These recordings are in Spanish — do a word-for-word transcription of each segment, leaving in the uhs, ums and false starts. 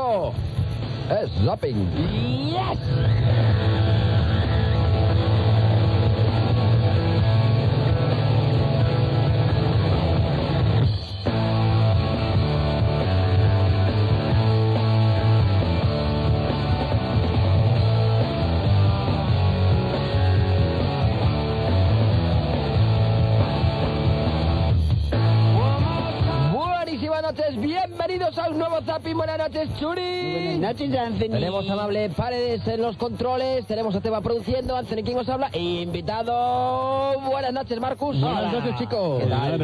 Esto es Zapping. ¡Yes! Bienvenidos a un nuevo Zapping. Buenas noches, Churi. Buenas noches, Anthony. Tenemos a Amable Paredes en los controles. Tenemos a Teba produciendo. Anthony, ¿quién os habla? Invitado. Buenas noches, Marcus. Buenas noches, chicos. ¿Qué tal?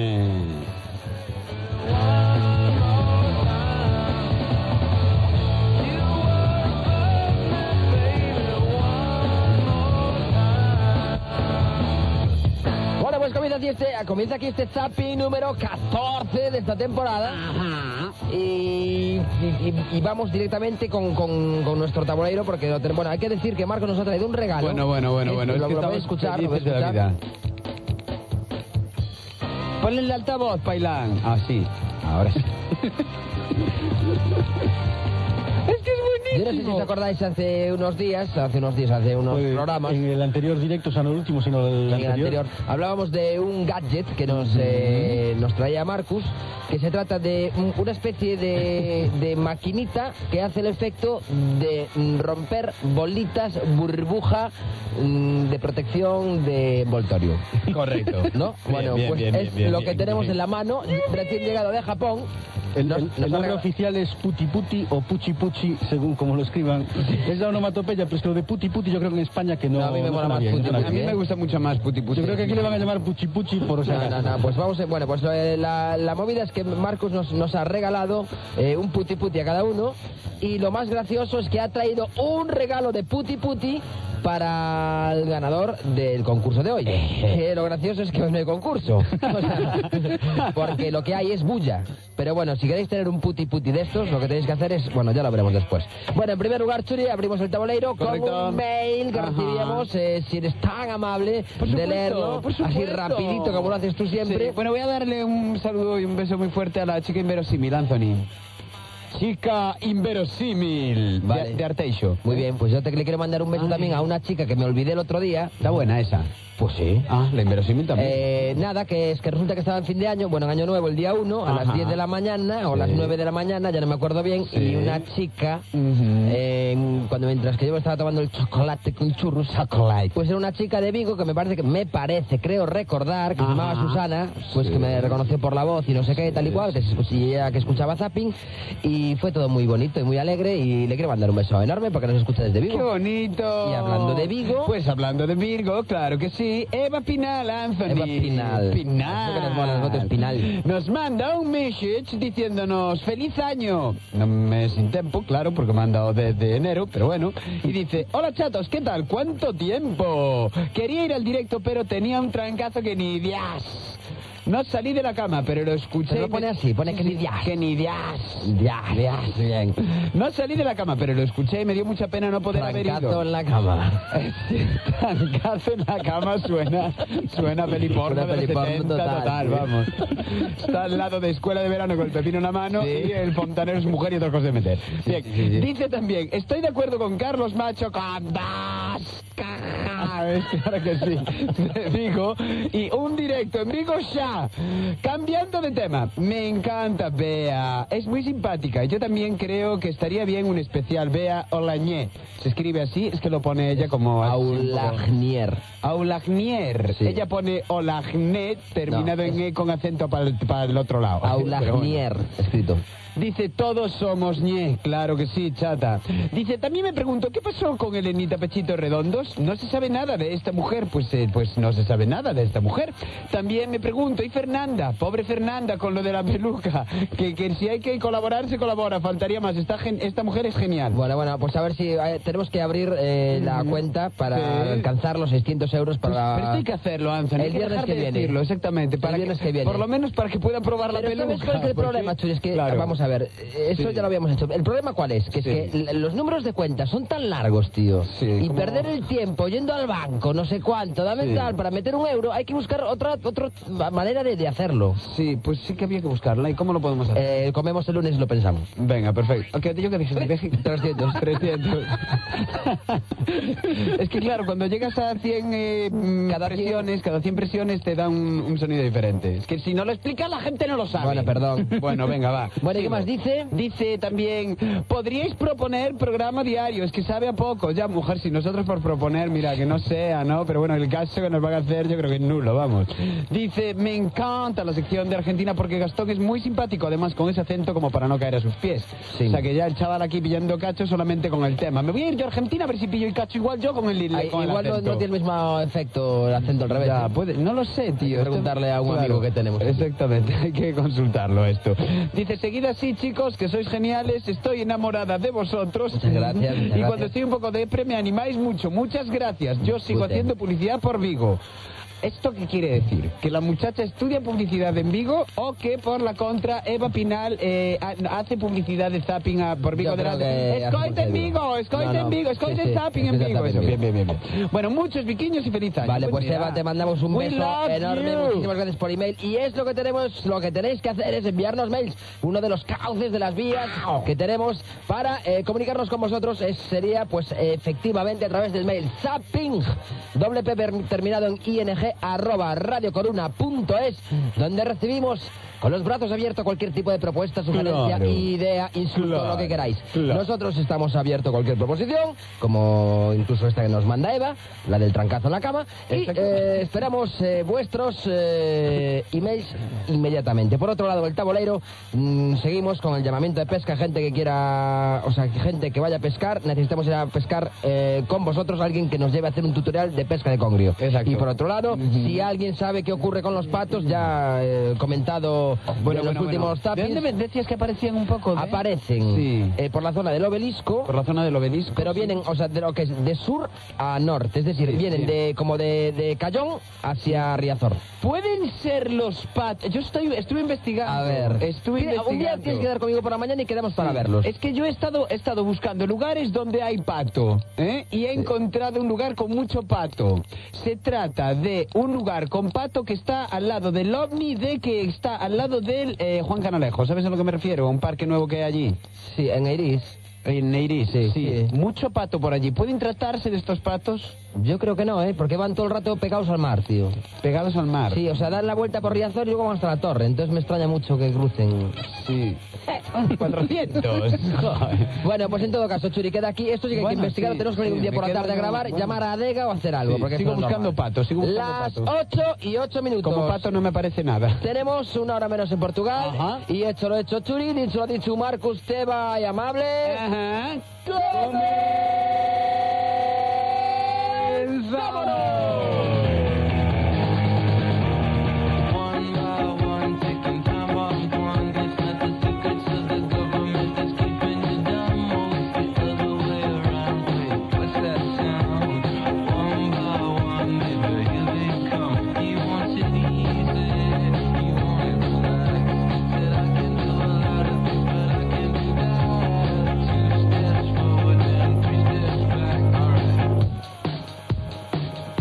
Bueno, pues comienza aquí este, comienza aquí este Zapping número catorce de esta temporada. Ajá. Y, y, y vamos directamente con, con, con nuestro tabuleiro porque lo tenemos. Bueno, hay que decir que Marco nos ha traído un regalo. Bueno, bueno, bueno, bueno. Lo, Es que lo voy a estamos escuchar, lo voy a felices de la escuchar. vida. Ponle el altavoz, Pailán. Ah, sí. Ahora sí. Es que es Yo no sé si os acordáis hace unos días, hace unos días, hace unos Pues, programas. En el anterior directo, o sea, no el último, sino el En el anterior. anterior hablábamos de un gadget que nos, eh, nos traía Marcus, que se trata de un- una especie de, de maquinita que hace el efecto de mm, romper bolitas, burbuja mm, de protección de envoltorio. Correcto. ¿No? Bien, Bueno, bien, pues bien, es bien, bien, lo bien, que tenemos bien. en la mano, recién llegado de Japón. El, Nos- el- nos el nombre ha- oficial es Puti Puti o Puchi Puchi, según como lo escriban. Es la onomatopeya, pero es que lo de Puti Puti yo creo que en España que no, No, a mí me no mola suena más bien, no Puti suena Puti, bien. ¿eh? A mí me gusta mucho más Puti Puti. Yo creo que aquí le van a llamar Puchi Puchi por si No, acaso. no, no, pues vamos, a- bueno, pues eh, la, la movida es que Marcus nos, nos ha regalado eh, un puti puti a cada uno y lo más gracioso es que ha traído un regalo de puti puti para el ganador del concurso de hoy. Que lo gracioso es que hoy no hay concurso. O sea, porque lo que hay es bulla. Pero bueno, si queréis tener un puti puti de estos, lo que tenéis que hacer es, bueno, ya lo veremos después. Bueno, en primer lugar, Churi, abrimos el tabuleiro Correcto. con un mail que Ajá. recibíamos, eh, si eres tan amable Por de supuesto, leerlo, por así supuesto. rapidito como lo haces tú siempre. Sí, bueno, voy a darle un saludo y un beso muy fuerte a la chica inverosímil, Anthony. Chica inverosímil, Vale. de, de Arteixo. Muy bien, pues yo te le quiero mandar un beso Ay. también a una chica que me olvidé el otro día. Está buena esa. Pues sí. Ah, la inverosímil también. Eh, nada, que es que resulta que estaba en fin de año, bueno, en año nuevo, el día uno, a las Ajá. diez de la mañana o Sí. las nueve de la mañana, ya no me acuerdo bien, Sí. y una chica, Ujú. eh, cuando mientras que yo me estaba tomando el chocolate con churros, chocolate, pues era una chica de Vigo que me parece, que me parece, creo recordar, que se Ajá. llamaba Susana, pues Sí. que me reconoció por la voz y no sé qué, tal y cual, que, se- y ella que escuchaba Zapping, y fue todo muy bonito y muy alegre, y le quiero mandar un beso enorme porque nos escucha desde Vigo. ¡Qué bonito! Y hablando de Vigo- Pues hablando de Virgo, claro que sí. Eva Pinal, Anthony. Eva Pinal. Pinal. Eso que nos mola, el voto es Pinal. Nos manda un message diciéndonos ¡Feliz año! No me sin tiempo, claro, porque me han dado desde enero, pero bueno. Y dice, hola chatos, ¿qué tal? ¿Cuánto tiempo? Quería ir al directo, pero tenía un trancazo que ni dias. No salí de la cama, pero lo escuché. Pero lo y pone me- así, pone Sí, que ni sí, dias. Que ni dias. Ya, ya, bien. No salí de la cama, pero lo escuché y me dio mucha pena no poder haber Trancazo ido. en la cama. Sí, trancazo en la cama suena, suena peliporno Suena de los peliporno setenta, total, total, sí. vamos. Está al lado de escuela de verano con el pepino en la mano Sí. y el fontanero es su mujer y otras cosas de meter. Bien, sí, sí, sí. dice también, estoy de acuerdo con Carlos Macho con das cajas, claro que sí, de Vigo, y un directo en Vigo ya. Cambiando de tema, me encanta Bea, es muy simpática y yo también creo que estaría bien un especial Bea Olañé. Se escribe así, es que lo pone ella como así un poco- Aulagnier. Aulagnier. Sí. Ella pone Olagnet terminado No, en es- E con acento para el, para el otro lado. Pero bueno. Aulagnier, escrito. Dice, todos somos ñe. Claro que sí, chata. Dice, también me pregunto, ¿qué pasó con Elenita Pechitos Redondos? No se sabe nada de esta mujer. Pues, eh, pues no se sabe nada de esta mujer. También me pregunto, ¿y Fernanda? Pobre Fernanda con lo de la peluca. Que, que si hay que colaborar, se colabora. Faltaría más. Esta, gen- esta mujer es genial. Bueno, bueno, pues a ver si eh, tenemos que abrir eh, la cuenta para Sí. alcanzar los seiscientos euros Pues, para... pero esto hay que hacerlo, Anthony. El Hay que viernes dejar que de viene. decirlo, exactamente. Para El viernes que viene. Por lo menos para que puedan probar la Pero peluca. ¿sabes cuál es el porque- problema, Churi? Es que, Claro. vamos a ver, eso Sí. ya lo habíamos hecho. El problema ¿cuál es? Que Sí. es que l- los números de cuenta son tan largos, tío. Sí, y como- perder el tiempo yendo al banco, no sé cuánto, dame Sí. tal, para meter un euro, hay que buscar otra, otra manera manera de, de hacerlo. Sí, pues sí que había que buscarla. ¿Y cómo lo podemos hacer? Eh, comemos el lunes y lo pensamos. Venga, perfecto. Okay, yo que dije, dije trescientos. trescientos. Es que claro, cuando llegas a cien eh, cada presiones, cada cien presiones te da un, un sonido diferente. Es que si no lo explicas la gente no lo sabe. Bueno, perdón. Bueno, venga, va. Bueno, ¿y qué Sigo. más dice? Dice también, podríais proponer programa diario, es que sabe a poco. Ya, mujer, si nosotros por proponer, mira, que no sea, ¿no? Pero bueno, el caso que nos van a hacer yo creo que es nulo, vamos. Dice, me encanta la sección de Argentina porque Gastón es muy simpático, además con ese acento como para no caer a sus pies. Sí. O sea que ya el chaval aquí pillando cacho solamente con el tema. Me voy a ir yo a Argentina a ver si pillo el cacho igual yo con el, Ay, con el igual no, acento. no tiene el mismo efecto el acento al revés. Ya, ¿eh? puede, no lo sé, tío. Preguntarle a un Claro, amigo que tenemos aquí. Exactamente, hay que consultarlo esto. Dice, seguid así, chicos, que sois geniales, estoy enamorada de vosotros. Muchas gracias, muchas Y gracias. cuando estoy un poco depre me animáis mucho. Muchas gracias. Yo sigo Pute. haciendo publicidad por Vigo. ¿Esto qué quiere decir? ¿Que la muchacha estudia publicidad en Vigo o que por la contra Eva Pinal eh, ha- hace publicidad de zapping a- por Vigo Yo creo delante? que hace Escoite en publicidad. Vigo, escoite No, no. en Vigo, escoite Sí, sí, zapping es en que Vigo. zapping Eso, en bien, Vigo. bien, bien, bien. Bueno, muchos viquiños y feliz año. Vale, Buen pues día. Eva, te mandamos un We beso love enorme. you. Muchísimas gracias por email. Y es lo que tenemos, lo que tenéis que hacer es enviarnos mails. Uno de los cauces de las vías que tenemos para eh, comunicarnos con vosotros es, sería, pues, eh, efectivamente a través del mail zapping, doble P terminado en ing, arroba radiocoruna punto es, donde recibimos con los brazos abiertos cualquier tipo de propuesta, sugerencia, Claro. idea, insulto, Claro. lo que queráis. Claro. Nosotros estamos abiertos a cualquier proposición, como incluso esta que nos manda Eva, la del trancazo en la cama, y Exacto. eh, esperamos eh, vuestros eh, emails inmediatamente. Por otro lado, el tabolero, mm, seguimos con el llamamiento de pesca, gente que quiera, o sea, gente que vaya a pescar, necesitamos ir a pescar eh, con vosotros, alguien que nos lleve a hacer un tutorial de pesca de congrio. Exacto. Y por otro lado, si alguien sabe qué ocurre con los patos, ya eh, comentado Bueno, en los bueno, últimos bueno. tapings, ¿De dónde me decías que aparecían un poco? de- aparecen Sí. eh, por la zona del obelisco, Por la zona del obelisco. pero sí. vienen, o sea, de lo que es de sur a norte, es decir, Sí, vienen sí. de como de, de Cayón hacia Riazor. ¿Pueden ser los patos? Yo estoy, estuve investigando. A ver, Estuve Mira, un día investigando. tienes que quedar conmigo por la mañana y quedamos para Sí. verlos. Es que yo he estado, he estado buscando lugares donde hay pato, ¿eh? Y he encontrado un lugar con mucho pato. Se trata de un lugar con pato que está al lado del OVNI, de que está al lado del eh, Juan Canalejo. ¿Sabes a lo que me refiero? Un parque nuevo que hay allí. Sí, en Iris. En Neiris, Sí, sí. sí. Mucho pato por allí. ¿Pueden tratarse de estos patos Yo creo que no, ¿eh? Porque van todo el rato pegados al mar, tío. pegados al mar? Sí, o sea, dan la vuelta por Riazor y luego van hasta la torre. Entonces me extraña mucho que crucen. Sí. cuatrocientos. Joder. Bueno, pues en todo caso, Churi, queda aquí. Esto sí que hay Bueno, que investigarlo. sí, Tenemos que venir sí, un día me por la quedo tarde a yo, grabar, bueno. llamar a Adega o hacer algo. Sí, porque sigo esto no es buscando normal. patos, sigo buscando Las patos. ocho y ocho minutos. Como pato no me parece nada. Tenemos una hora menos en Portugal. Ajá. Y hecho lo hecho, Churi. Dicho lo dicho, Marcus Teba y amable. Ajá. One by one, taking time off one. It's not the secrets of the government that's keeping you down. Most the other way around. Wait, what's that sound? One by one, baby, here they come. He wants it easy, he want it relaxed. Said I can do a lot of things, but I can do that. Two steps forward and three steps back. Alright.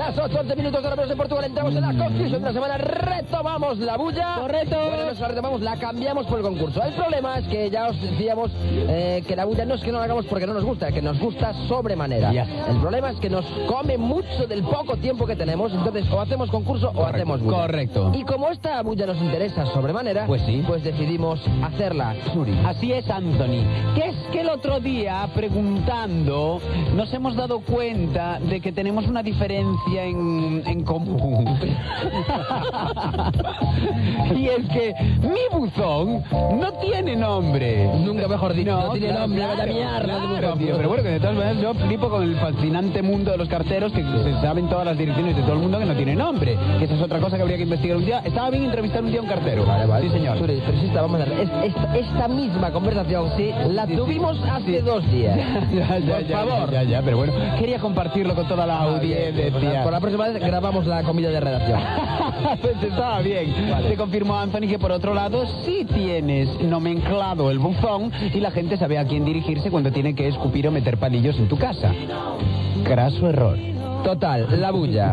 Las ocho, once minutos de la en Portugal. Entramos en la conclusión de la semana. Retomamos la bulla. Correcto. Bueno, no la retomamos, la cambiamos por el concurso. El problema es que ya os decíamos eh, que la bulla no es que no la hagamos porque no nos gusta, que nos gusta sobremanera. Yes. El problema es que nos come mucho del poco tiempo que tenemos. Entonces, o hacemos concurso o Correcto, hacemos bulla. correcto. Y como esta bulla nos interesa sobremanera, Pues sí. pues decidimos hacerla. Churi. Así es, Anthony. Que es que el otro día, preguntando, nos hemos dado cuenta de que tenemos una diferencia en, en común. Y es que mi buzón no tiene nombre. Nunca mejor dicho, no, tiene claro, nombre, claro, vaya mierda de claro, buzón. tío, pero bueno, que de todas maneras yo flipo con el fascinante mundo de los carteros que se saben todas las direcciones de todo el mundo que no tiene nombre. Que esa es otra cosa que habría que investigar un día. Estaba bien entrevistar un día a un cartero. Vale, vale. Sí, señor. Churi, pero si esta, vamos a ver, es- esta, esta misma conversación, sí, la tuvimos hace dos días. Ya, ya, Por ya, favor. Ya, ya, pero bueno, quería compartirlo con toda la Ah, bien, bien, pues, audiencia. por la próxima vez grabamos la comida de redacción. Pues estaba bien. Vale. Te confirmó Anthony que por otro lado sí tienes nomenclado el buzón y la gente sabe a quién dirigirse cuando tiene que escupir o meter palillos en tu casa. Craso error. Total, la bulla.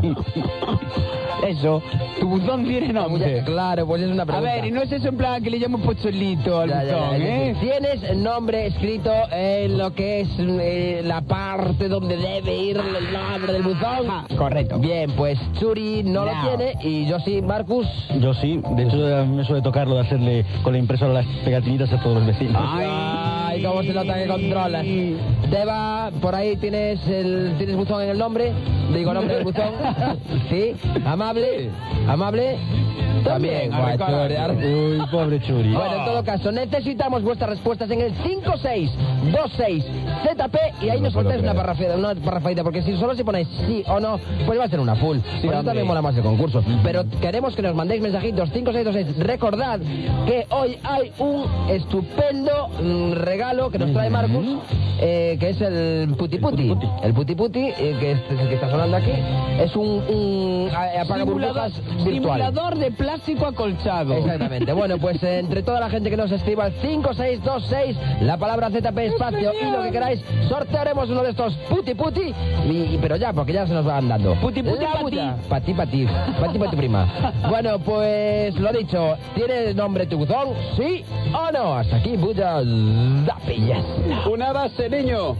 Eso, tu buzón tiene La bulla, nombre. claro, pues es una A pregunta. ver, y no es eso en plan que le llamo pocholito al Ya, ya, ya, buzón, es ¿eh? decir, tienes nombre escrito en lo que es eh, la parte donde debe ir el nombre del buzón. Ajá, correcto. Bien, pues Churi no, No. lo tiene y yo sí, Marcus. Yo sí, de hecho me suele tocarlo de hacerle con la impresora las pegatinitas a todos los vecinos. Ay, cómo se nota que controlas. Deba, por ahí tienes el tienes buzón en el nombre. Digo nombre del buzón. Sí, amable, amable. También, También, guay, ahora, Churi, ahora. ahora- Uy, pobre Churi. Bueno, en todo caso, necesitamos vuestras respuestas en el cinco seis dos seis Z P y ahí No nos puedo contáis una creer. parrafeada, una parrafadita, porque si solo si ponéis sí o no, pues va a ser una full. Por eso hombre. también mola más el concurso. Pero queremos que nos mandéis mensajitos cinco seis dos seis. Recordad que hoy hay un estupendo mm, regalo que nos trae Marcus, eh, que es el puti puti. El puti puti, eh, que es el que está sonando aquí, es un, un eh, apagaburbujas virtual. Simulador de plástico acolchado. Exactamente. Bueno, pues eh, entre toda la gente que nos escriba al cinco seis dos seis, la palabra Z P espacio y lo que queráis, sortearemos uno de estos puti puti, y, y- pero ya, porque ya se nos van dando. Puti puti La pa' bulla. ti. Pa' ti, pa' ti. Pa' ti, pa' ti, prima. Bueno, pues lo dicho, ¿tiene nombre tu buzón? ¿Sí o no? Hasta aquí, bulla zapillas. Una base, niño.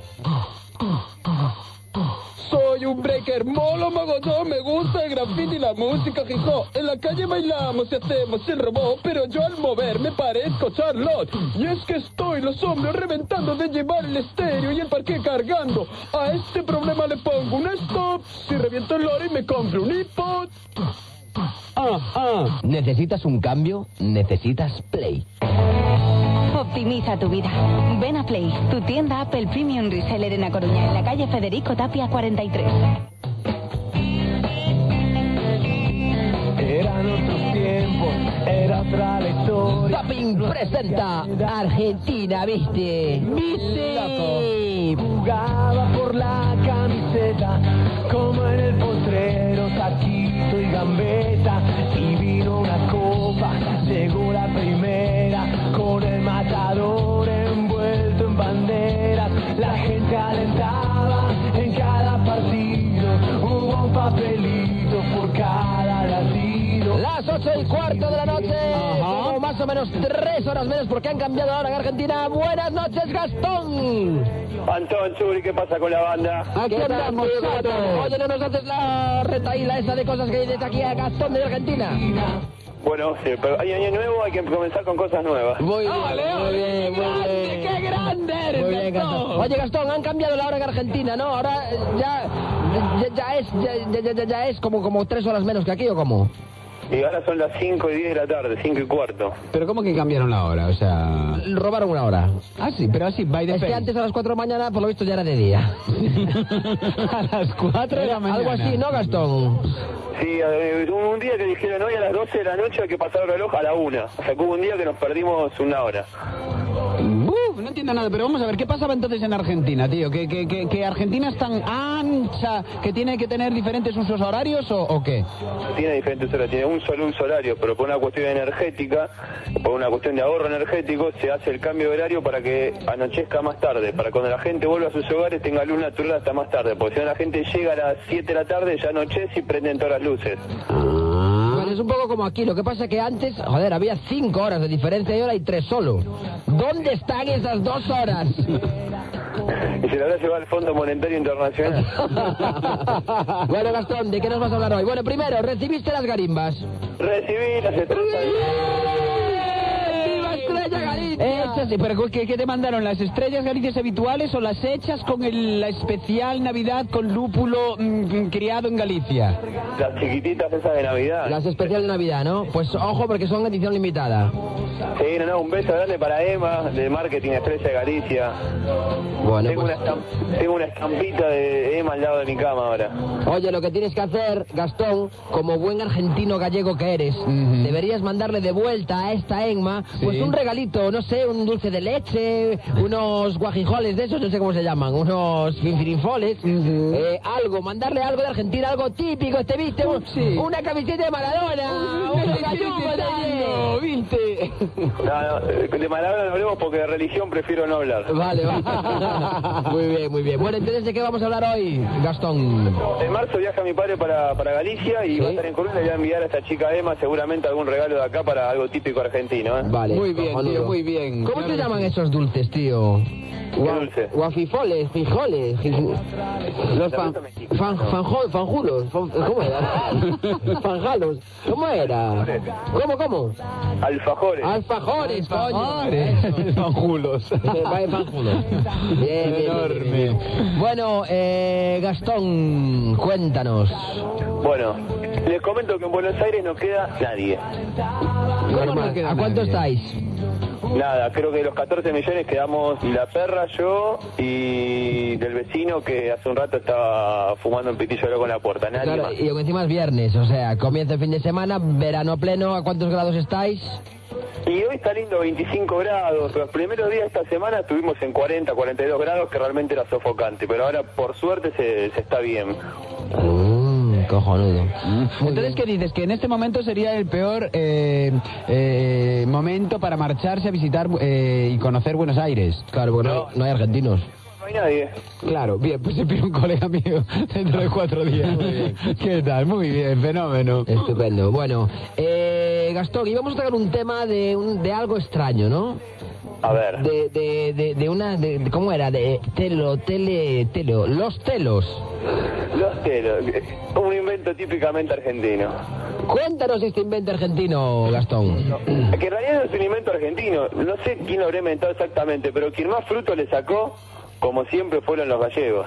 Soy un breaker, molo mogollón, me gusta el graffiti y la música hip hop. En la calle bailamos y hacemos el robot, pero yo al mover me parezco Charlotte. Y es que estoy los hombros reventando de llevar el estéreo y el parque cargando. A este problema le pongo un stop, si reviento el lore y me compro un iPod. Ah, ah. ¿Necesitas un cambio? Necesitas Play. Optimiza tu vida. Ven a Play, tu tienda Apple Premium Reseller en A Coruña, en la calle Federico Tapia cuarenta y tres. Eran otros tiempos, era otra la historia. Zapping presenta Argentina, ¿viste? ¡Viste! Jugaba por la camiseta, como en el potrero, taquito y gambeta. Y vino una copa, llegó la primera, con el matador envuelto en banderas. La gente alentaba en cada partido, hubo un papelito por cada latido. Las ocho y cuarto de la noche, como más o menos tres horas menos porque han cambiado ahora en Argentina. Buenas noches, Gastón. Antón, Churi, ¿qué pasa con la banda? Aquí ¿Qué tal, andamos, tío? ¿Cómo Sato. estás? Oye, ¿no nos haces la retaíla esa de cosas que hay desde aquí a Gastón de Argentina? Bueno, sí, pero hay año nuevo, hay que comenzar con cosas nuevas. Muy bien, ¡Ole, muy ole, bien, qué muy grande, bien. qué grande eres, Muy bien, Gastón! Gastón. Oye, Gastón, han cambiado la hora en Argentina, ¿no? Ahora eh, ya, ya, ya es, ya, ya, ya, ya es como, como tres horas menos que aquí, ¿o cómo? Y ahora son las cinco y diez de la tarde, cinco y cuarto. Pero ¿cómo que cambiaron la hora? O sea... Robaron una hora. Ah, sí, pero así, by the Es que face. antes a las cuatro de la mañana, por lo visto, ya era de día. A las cuatro de la mañana. Algo así, ¿no, Gastón? Sí, eh, hubo un día que dijeron hoy a las doce de la noche hay que pasar el reloj a la una. O sea, que hubo un día que nos perdimos una hora. Uf, no entiendo nada, pero vamos a ver, ¿qué pasaba entonces en Argentina, tío? ¿Que, que, que, que Argentina es tan ancha que tiene que tener diferentes usos horarios o, o qué? Tiene diferentes horas, tiene un solo uso horario, pero por una cuestión energética, por una cuestión de ahorro energético, se hace el cambio de horario para que anochezca más tarde, para cuando la gente vuelva a sus hogares tenga luz natural hasta más tarde, porque si no la gente llega a las siete de la tarde, ya anochece y prenden todas las luces. Bueno, es un poco como aquí, lo que pasa que antes, joder, había cinco horas de diferencia y ahora hay tres solo. ¿Dónde están esas dos horas? Y se lo habrá llevado al Fondo Monetario Internacional. Bueno, Gastón, ¿de qué nos vas a hablar hoy? Bueno, primero, ¿recibiste las garimbas? Recibí las estrellas. ¡Viva Estrella Galicia! Hechas, pero ¿qué, ¿qué te mandaron? ¿Las estrellas galicias habituales o las hechas con el, la especial Navidad con lúpulo mm, criado en Galicia? Las chiquititas esas de Navidad. Las especiales de Navidad, ¿no? Pues ojo, porque son edición limitada. Sí, no, no, un beso grande para Emma, de Marketing Estrella de Galicia. Bueno, tengo, pues... una estamp- tengo una estampita de Emma al lado de mi cama ahora. Oye, lo que tienes que hacer, Gastón, como buen argentino gallego que eres, Ujú. deberías mandarle de vuelta a esta Emma, pues Sí. un regalito, no sé, un dulce de leche, unos guajijoles de esos, no sé cómo se llaman, unos finfirinfoles, eh, algo, mandarle algo de Argentina, algo típico, ¿te viste? Un- Sí. Una camiseta de Maradona, un gallugo también. ¿viste? No, no, de Maradona no hablemos porque de religión prefiero no hablar. Vale, va. Muy bien, muy bien. Bueno, entonces, ¿de qué vamos a hablar hoy, Gastón? En marzo viaja mi padre para, para Galicia y Sí. va a estar en Coruña y le voy a enviar a esta chica Emma seguramente algún regalo de acá para algo típico argentino, ¿eh? Vale. Muy bien, cojonudo. tío, muy bien. ¿Cómo Claro se que llaman sí. esos dulces, tío? Gua- dulce? Guafifoles, frijoles, fij- los La fan, fruta mexicana. fan, fanjo- fanjulos, fan- ¿cómo era? Fanjalos, ¿cómo era? ¿Cómo, cómo? Alfajores. Alfajores, coño. Fanjulos. Vaya fanjulos. Bien, bien, bien, Enorme. bien, bien. Bueno, eh, Gastón, cuéntanos. Bueno, les comento que en Buenos Aires no queda nadie. Normal, queda ¿a cuánto nadie? estáis? Nada, creo que de los catorce millones quedamos la perra, yo y del vecino que hace un rato estaba fumando un pitillo de loco en la puerta. Nadie Claro, más. y encima es viernes, o sea, comienza el fin de semana, verano pleno, ¿a cuántos grados estáis? Y hoy está lindo, veinticinco grados. Los primeros días de esta semana estuvimos en cuarenta, cuarenta y dos grados, que realmente era sofocante. Pero ahora, por suerte, se, se está bien. Mm, cojonudo. Entonces, ¿qué dices? Que en este momento sería el peor eh, eh, momento para marcharse a visitar eh, y conocer Buenos Aires. Claro, porque no, No. hay, no hay argentinos. No hay nadie. Claro, bien, pues se pide un colega mío dentro de cuatro días. ¿Qué tal? Muy bien, fenómeno. Estupendo. Bueno, eh, Gastón, íbamos a tocar un tema de, un, de algo extraño, ¿no? A ver. De, de, de, de una... De, de- ¿Cómo era? De telo, tele, telo. Los telos. Los telos. Un invento típicamente argentino. Cuéntanos este invento argentino, Gastón. Que en realidad no es un invento argentino. No sé quién lo habrá inventado exactamente, pero quien más fruto le sacó, como siempre, fueron los gallegos.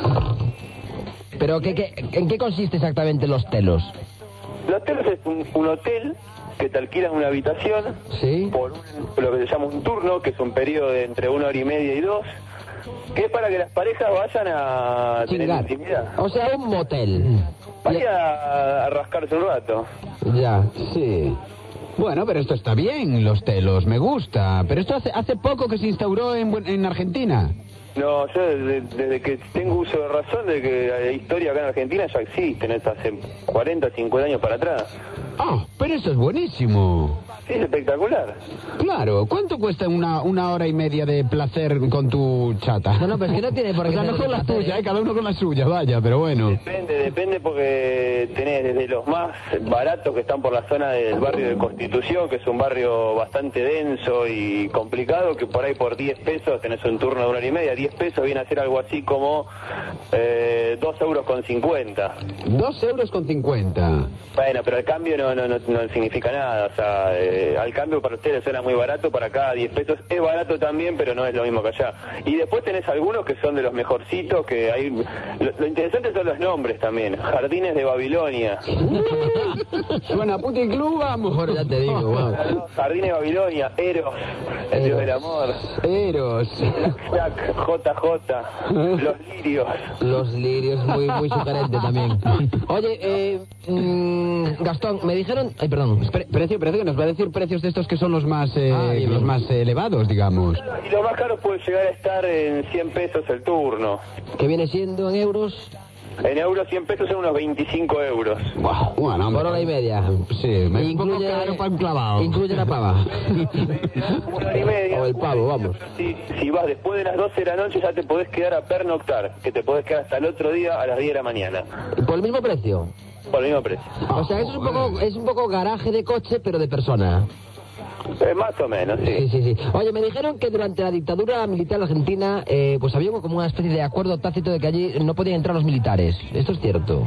Pero, ¿qué, qué, ¿en qué consiste exactamente los telos? Los telos es un, un hotel que te alquilan una habitación ¿Sí? por un- lo que se llama un turno, que es un periodo de entre una hora y media y dos, que es para que las parejas vayan a tener Chingar. intimidad. O sea, un motel. Vaya a, a rascarse un rato. Ya, sí. Bueno, pero esto está bien, los telos, me gusta. Pero esto hace, hace poco que se instauró en, Buen- en Argentina. No, yo desde, desde que tengo uso de razón, de que la historia acá en Argentina ya existen, es hace cuarenta, cincuenta años para atrás. Ah, pero esto es buenísimo. Sí, es espectacular. Claro, ¿cuánto cuesta una, una hora y media de placer con tu chata? No, no, pero es que no tiene por O qué sea, ser no con la placer, tuya, ¿eh? ¿eh? Cada uno con la suya, vaya, pero bueno. Depende, depende porque tenés desde los más baratos que están por la zona del barrio de Constitución, que es un barrio bastante denso y complicado, que por ahí por diez pesos tenés un turno de una hora y media. diez pesos viene a ser algo así como eh, dos euros con cincuenta. Dos euros con cincuenta. Bueno, pero al cambio no, no, no, no significa nada. O sea, eh, al cambio para ustedes suena muy barato, para acá diez pesos es barato también, pero no es lo mismo que allá. Y después tenés algunos que son de los mejorcitos, que hay... Lo, lo interesante son los nombres también. Jardines de Babilonia. Suena a puti club, vamos. Bueno, ya te digo, wow. Jardines de Babilonia, Eros, el dios del amor. Eros. Jack, J J, los lirios. Los lirios, muy, muy sugerente también. Oye, eh, mm, Gastón, me dijeron... Ay, perdón. Pre- precio, precio, que nos va a decir precios de estos que son los más, eh, Ah, bien, los bien. más eh, elevados, digamos. Y lo más caro puede llegar a estar en cien pesos el turno. Que viene siendo en euros En euros cien pesos son unos veinticinco euros. Buah, bueno, hombre. por hora y media. Sí, me es un poco caro para un clavado. Incluye la pava. Una hora y media. O el pavo, vamos. Si, si vas después de las doce de la noche ya te podés quedar a pernoctar, que te podés quedar hasta el otro día a las diez de la mañana. Por el mismo precio. Por el mismo precio. O sea, eso es un poco, es un poco garaje de coche, pero de persona. Eh, más o menos, Sí, sí. sí, sí. Oye, me dijeron que durante la dictadura militar argentina, eh, pues había como una especie de acuerdo tácito de que allí no podían entrar los militares. ¿Esto es cierto?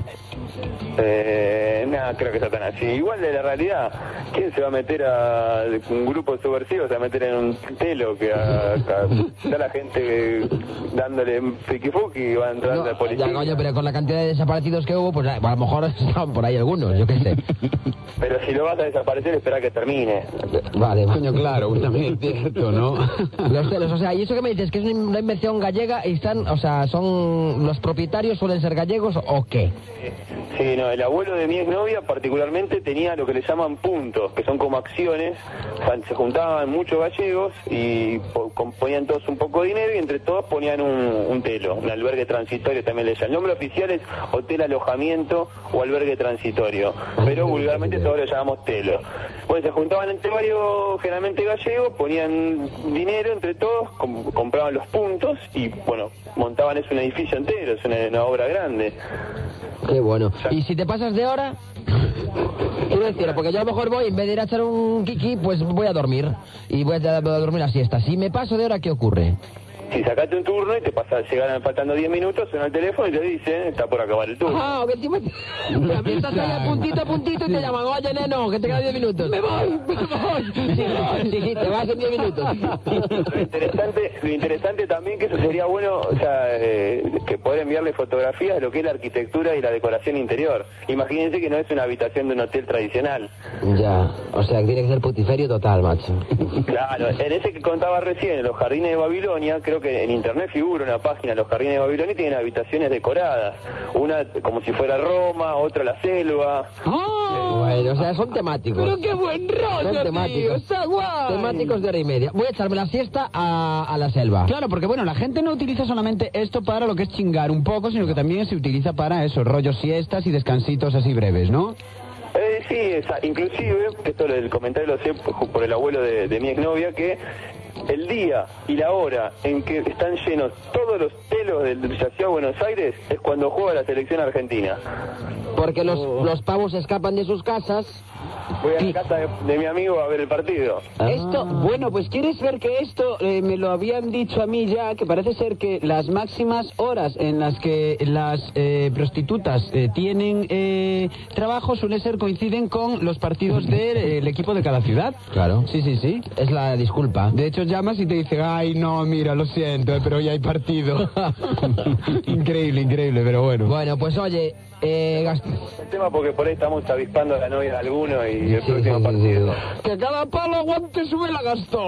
Eh, nada, creo que está tan así. Igual de la realidad, ¿quién se va a meter a un grupo de subversivos? Se va a meter en un telo que a, a- está la gente dándole fikifuki y va a entrar No, la policía. ya, coño, pero con la cantidad de desaparecidos que hubo, pues a lo mejor estaban por ahí algunos, yo qué sé. Pero si lo vas a desaparecer, espera que termine. Vale, Coño, claro, también es cierto, ¿no? Los telos, o sea, ¿y eso que me dices? ¿Que es una invención gallega y están, o sea, son los propietarios suelen ser gallegos o qué? Sí, no, el abuelo de mi exnovia particularmente tenía lo que le llaman puntos, que son como acciones. O sea, se juntaban muchos gallegos y po- com- ponían todos un poco de dinero y entre todos ponían un, un telo, un albergue transitorio también le llaman. El nombre oficial es hotel alojamiento o albergue transitorio, pero vulgarmente todos lo llamamos telo. Bueno, se juntaban entre varios, generalmente gallegos, ponían dinero entre todos, com- compraban los puntos y, bueno, montaban eso un edificio entero, es una, una obra grande. Qué bueno. ¿Y si te pasas de hora? Quiero decir, porque yo a lo mejor voy, en vez de ir a echar un kiki, pues voy a dormir. Y voy a, voy a dormir la siesta. Si me paso de hora, ¿qué ocurre? Si sacaste un turno y te pasa, llegan faltando diez minutos, suena el teléfono y te dice, está por acabar el turno. Ah, que encima te... estás ahí a puntito a puntito y te llaman, oye, neno, que te quedan diez minutos. ¡Me voy! ¡Me voy! Sí, sí, sí, te vas en diez minutos. Lo interesante, lo interesante también que eso sería bueno, o sea, eh, que poder enviarle fotografías de lo que es la arquitectura y la decoración interior. Imagínense que no es una habitación de un hotel tradicional. Ya, o sea, que tiene que ser putiferio total, macho. Claro, en ese que contaba recién, en los Jardines de Babilonia, creo que en internet figura una página, los Jardines de Babilonia, y tienen habitaciones decoradas. Una como si fuera Roma, otra la selva. Bueno, o sea, son temáticos. Pero qué buen rollo, Son temáticos. tío, está guay. Temáticos de hora y media. Voy a echarme la siesta a, a la selva. Claro, porque bueno, la gente no utiliza solamente esto para lo que es chingar un poco, sino que también se utiliza para eso, rollos siestas y descansitos así breves, ¿no? Eh, sí, esa, inclusive, esto el comentario lo sé por, por el abuelo de, de mi exnovia, que el día y la hora en que están llenos todos los telos del de la Ciudad de Buenos Aires es cuando juega la selección argentina. Porque los, los pavos escapan de sus casas. Voy a la casa de, de mi amigo a ver el partido. Esto, bueno, pues quieres ver que esto eh, me lo habían dicho a mí ya, que parece ser que las máximas horas en las que las eh, prostitutas eh, tienen eh, trabajo suele ser coinciden con los partidos del equipo de cada ciudad. Claro. Sí, sí, sí. Es la disculpa. De hecho llamas y te dicen, ay no, mira, lo siento, eh, pero hoy hay partido. Increíble, increíble, pero bueno. Bueno, pues oye, eh, Gast- El tema porque por ahí estamos avispando a la novia de alguno y el Sí, próximo sí, sí, partido. Que cada palo aguante su vela,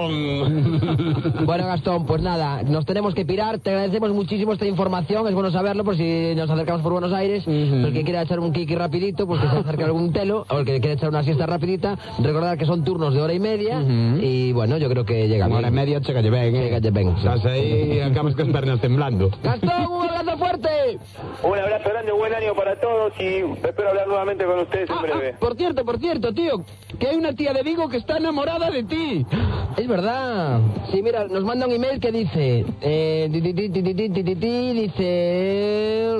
Gastón. Bueno, Gastón, pues nada, nos tenemos que pirar. Te agradecemos muchísimo esta información. Es bueno saberlo por si nos acercamos por Buenos Aires. El que quiera echar un kiki rapidito, pues que se acerque a algún telo. O el que quiera echar una siesta rapidita. Recordar que son turnos de hora y media. Y bueno, yo creo que llega Una hora y bien. media, checa, ben, eh. Checa, ben, sí. Estás ahí, acabas con las piernas temblando. Gastón, un abrazo fuerte. Un abrazo grande, buen año para todos y espero hablar nuevamente con ustedes en Ah, breve. ah, por cierto, por cierto, tío, que hay una tía de Vigo que está enamorada de ti. Es verdad. Sí, mira, nos manda un email que dice... Eh, ti, ti, ti, ti, ti, ti, ti, ti, dice...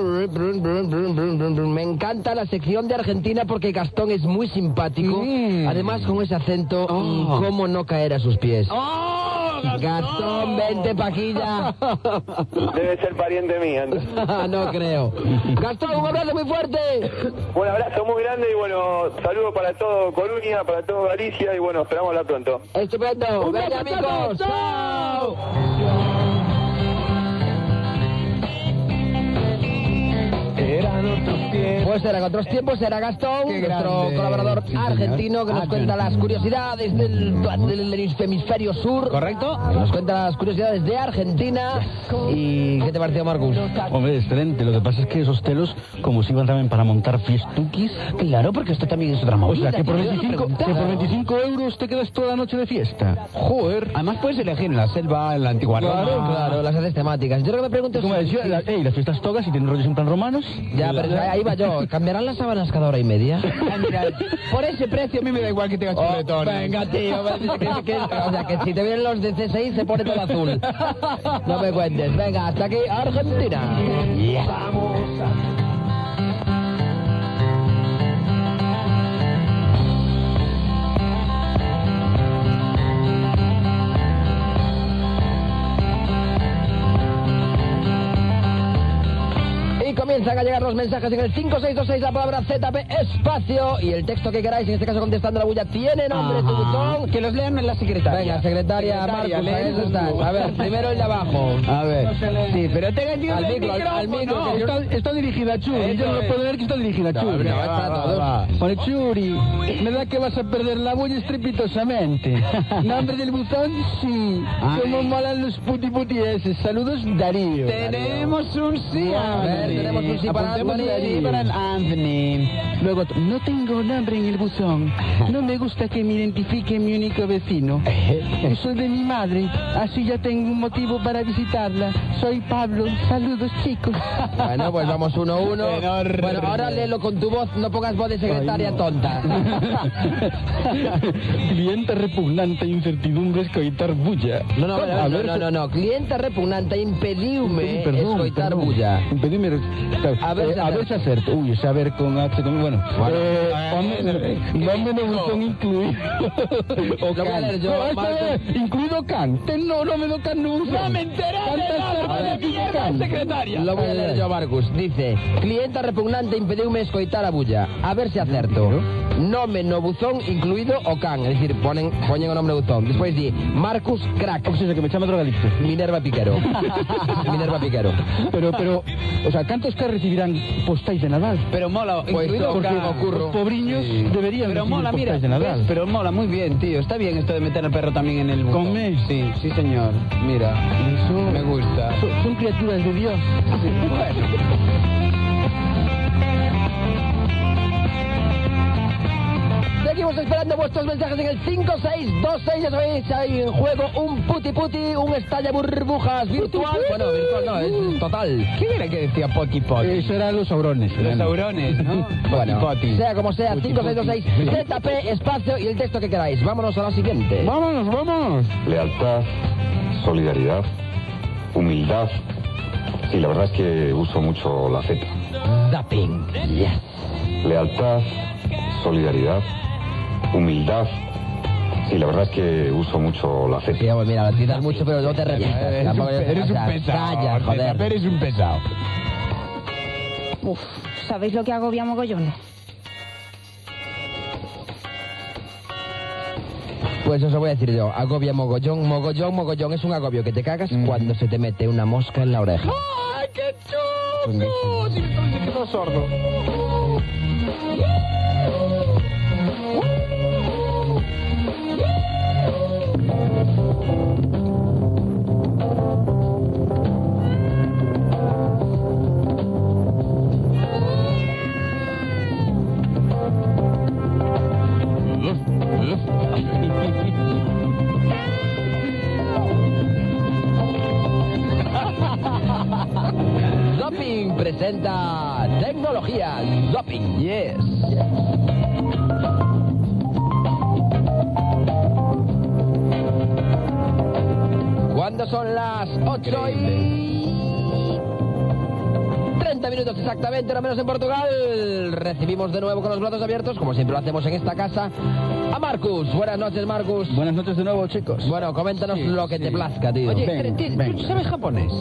Me encanta la sección de Argentina porque Gastón es muy simpático. Mm. Además, con ese acento, Oh. ¿cómo no caer a sus pies? ¡Oh, Gastón, vente, paquilla. Debe ser pariente mío. entonces. No creo. Gastón, un abrazo muy fuerte. Un abrazo muy grande y bueno, saludos para todo Coruña, para todo Galicia y bueno, esperamos hablar pronto. Estupendo. Venga, amigos. ¡Chao! Eran otros tiempos. Pues eran otros tiempos, era Gastón, Qué nuestro grande. colaborador Sí, señor. argentino, que nos cuenta las curiosidades del, del hemisferio sur. ¿Correcto? Nos cuenta las curiosidades de Argentina. ¿Y qué te pareció, Marcus? Hombre, excelente. Lo que pasa es que esos telos, como si iban también para montar fiestuquis. Claro, porque esto también es otra O movida. sea, que por yo os lo veinticinco, que preguntaba. por veinticinco euros te quedas toda la noche de fiesta. Joder. Además puedes elegir en la selva, en la antigua Claro, Roma. claro, las haces temáticas. Yo lo que me pregunto es... ¿Cómo decía? La- ey, las fiestas togas y tienen rollos en plan romanos. Ya, pero ahí va yo. ¿Cambiarán las sábanas cada hora y media? Ay, mira, por ese precio a mí me da igual que tenga Oh, chuletones. venga, tío, que, que- que- o sea, que si te vienen los de C seis se pone todo azul. No me cuentes. Venga, hasta aquí Argentina. Y comienzan a llegar los mensajes en el cinco seis dos seis, la palabra Z P espacio y el texto que queráis, en este caso contestando la bulla, tiene nombre tu buzón. Que los lean en la secretaria. Venga, secretaria, Marcus, lee a eso tú. estás. A ver, primero el de abajo. A ver. Sí, pero tenga tío Al el micro, al- al micrófono. micro, que yo- Está, está dirigida a Churi. Eso Yo no es. puedo ver que está dirigida a Churi. no, está Va, todo. va, va. Pone Churi, me da que vas a perder la bulla estrepitosamente. Nombre del buzón, sí. Ay. Cómo molan los puti puti ese. Saludos, Darío. Tenemos un sí, A ver, Anthony. tenemos un sí para Apuntemos Anthony. el sí para el Anthony. Luego, no tengo nombre en el buzón. No me gusta que me identifique mi único vecino. Soy de mi madre, así ya tengo un motivo para visitarla. Soy Pablo. Saludos, chicos. Bueno, pues vamos uno a uno. Menor. Bueno, ahora léelo con tu voz, no pongas voz de secretaria Ay, no. tonta. Cliente repugnante, incertidumbre, escoitar bulla. No, no, A no, no, ver, no, no, no. Cliente repugnante, impediume Perdón, escoitar perdón. bulla. Impedime... A ver eh, si a ver si acerto. Uy, ese a ver con H... Con, bueno, Bueno, eh, eh, hombre, nombre de buzón incluido. O Lo voy a can. leer yo, No, esta Marcos. vez, incluido can. Te- No, no me do can no ¡No me enteré de nada de mierda, secretaria! Lo voy a leer yo, Marcus. Dice, clienta repugnante impediume escoitar a bulla. A ver si acerto. Nome no buzón incluído o can. Es decir, ponen, ponen o nombre buzón. Después di, Marcus crack. O sea, que me chama drogadicto. Minerva Piquero. Minerva Piquero. Pero, pero, o sea, ¿cantos que recibirán postais de Nadal? Pero mola, Pues incluido porque Can. ocurro. Los pobriños deberían Pero recibir mola, mira, postais de Nadal. ¿ves? Pero mola muy bien, tío. Está bien esto de meter al perro también en el buzón. ¿Come? Sí, sí, señor. Mira, Eso... me gusta. Son, son criaturas de Dios. Seguimos esperando vuestros mensajes en el cinco seis dos seis. Ya sabéis, hay en juego un puti puti, un estalla burbujas virtual. Bueno, virtual no, es total. ¿Quién era que decía poti poti? Eso eran los saurones. Los bueno. saurones, ¿no? Bueno, Poti, poti. sea como sea, Puti, cinco seis dos seis, puti. Z P, espacio y el texto que queráis. Vámonos a la siguiente. Vámonos, vámonos. Lealtad, solidaridad, humildad. Sí, la verdad es que uso mucho la Z. Zapping. Yes. Lealtad, solidaridad, humildad. Sí, la verdad es que uso mucho la Z. Sí, pues mira, lo citas mucho, pero no te repistas. Eres un, Tampoco- pe- eres o sea, un pesado. Calla, joder. Eres un pesado. Uf, ¿sabéis lo que agobia mogollones? Pues os lo voy a decir yo. Agobia mogollón, mogollón, mogollón. Es un agobio que te cagas cuando se te mete una mosca en la oreja. ¡Ay, qué chulo! Sí, me quedó sordo. Zapping presenta tecnología. Zapping. Yes. Cuando son las ocho y treinta minutos exactamente, no menos en Portugal, recibimos de nuevo con los brazos abiertos, como siempre lo hacemos en esta casa, a Marcus. Buenas noches, Marcus. Buenas noches de nuevo, chicos. Bueno, coméntanos Sí, lo que sí. te plazca, tío. Oye, Venga, pero, ¿tú- venga. ¿tú sabes japonés?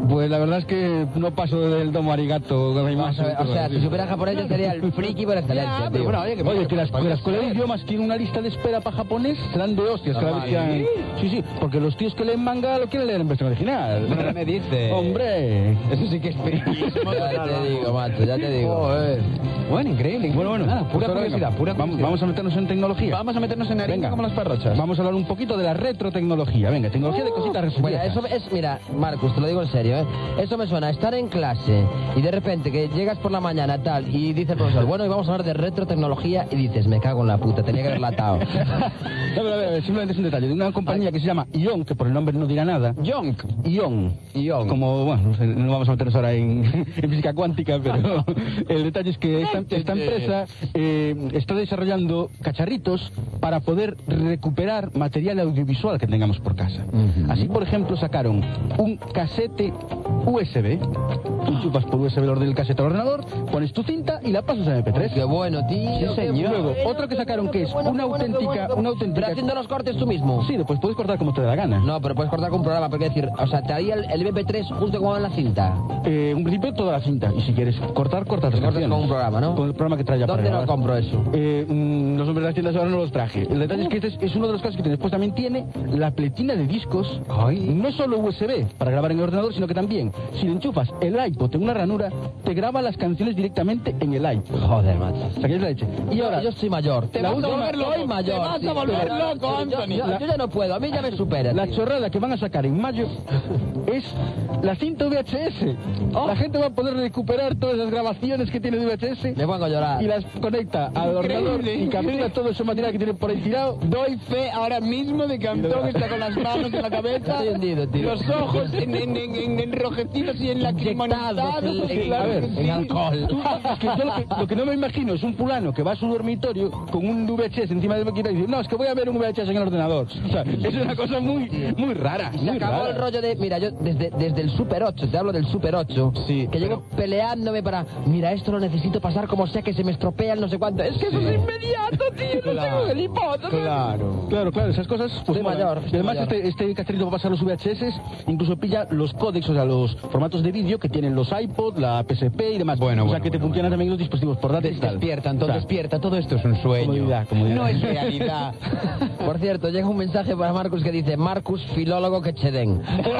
Pues la verdad es que no paso del domo arigato. Vamos a ver, o sea, si supiera japonés yo sería el friki por excelencia, Ya, pero tío. bueno, oye, que, oye, que la, que la escuela de idiomas tiene una lista de espera para japonés, serán de hostias cada vez que han... Sí, sí, porque los tíos que leen manga lo quieren leer en versión original. No me dice. ¡Hombre! Eso sí que es friquismo. Ya te digo, macho, ya te digo. Joder. Bueno, increíble. Bueno, bueno, Nada, pura pues ahora curiosidad, venga, pura vamos, curiosidad. vamos a meternos en tecnología. Vamos a meternos en harina Venga. como las parrochas. Vamos a hablar un poquito de la retrotecnología. Venga, tecnología de cositas Bueno, viejas. eso es, mira, Marcus, te lo digo en serio, ¿eh? Eso me suena a estar en clase y de repente que llegas por la mañana tal y dice el profesor, bueno, y vamos a hablar de retrotecnología y dices, me cago en la puta, tenía que haber latado. No, pero a ver, a ver, simplemente es un detalle. De una compañía que se llama Ion, que por el nombre no dirá nada. Yonk. Ion. Ion. Como, bueno, no sé, no vamos a meternos ahora en, en física cuántica, pero el detalle es que esta, esta empresa eh, está desarrollando cacharritos para poder recuperar material audiovisual que tengamos por casa. Así, por ejemplo, sacaron un casete U S B. Tú chupas por U S B el orden del casete al ordenador, pones tu cinta y la pasas a M P tres. Qué bueno, tío. Sí, qué señor. bueno, Luego, otro que sacaron que es qué bueno, una qué bueno, qué auténtica- bueno, qué bueno. una auténtica- Pero haciendo los cortes tú mismo. Sí, después puedes cortar como te dé la gana. No, pero puedes cortar con un programa, porque decir, o sea, te haría el, el M P tres justo como en la cinta. Eh, en principio toda la cinta. Y si quieres cortar, cortas las Cortas canciones. con un programa, ¿no? Con el programa que trae ya ¿Dónde para no grabar. compro eso? Eh, mm, los hombres de las tiendas ahora no los traje. El detalle es que este es, es uno de los casos que tiene. Después también tiene la pletina de discos. No solo U S B para grabar en el ordenador, sino que también, si le enchufas el iPod en una ranura, te graba las canciones directamente en el iPod. Joder, macho. O sea, que es la leche. Y ahora, yo soy mayor. Te vas a volver loco, soy mayor. te vas a tío. volver Pero- loco, yo- Anthony. Yo, La- yo ya no puedo, a mí ya me supera. la tío. chorrada que van a sacar en mayo es la cinta V H S. La gente va a poder recuperar todas las grabaciones que tiene de V H S Me pongo a llorar. y las conecta al ordenador y captura todo ese material que tiene por ahí tirado. Doy fe ahora mismo de que Antón está con las manos en la cabeza, Estoy hundido, tío. los ojos en, en, en, en enrojecidos y enlacrimonizados. Inyectados en- Claro A ver, que en sí. alcohol. Tú, es que yo lo, que, lo que no me imagino es un fulano que va a su dormitorio con un V H S encima del máquina y dice, no, es que voy a ver un V H S en el ordenador. O sea, es una cosa muy, muy rara. Se muy acabó rara. el rollo de, mira, yo desde, desde el Super ocho, te hablo del Super ocho, Sí, que llevo peleándome para, mira, esto lo necesito pasar como sea, que se me estropea el no sé cuánto. Es que eso es inmediato, tío, no tengo el hipoto. Claro. Claro, claro, esas cosas. Pues, Estoy molan. mayor, Y estoy además, mayor. este, este cacharrito para pasar los V H S incluso pilla los códecs, o sea, los formatos de vídeo que tienen los iPod, la P S P y demás. Bueno, o sea, bueno, que te bueno, funcionan también los dispositivos portátiles. y tal. Despierta, Antón, O sea, despierta. Todo esto es un sueño. Comodidad, comodidad. No es realidad. Por cierto, llega un mensaje para Marcus que dice, Marcus, filólogo que cheden.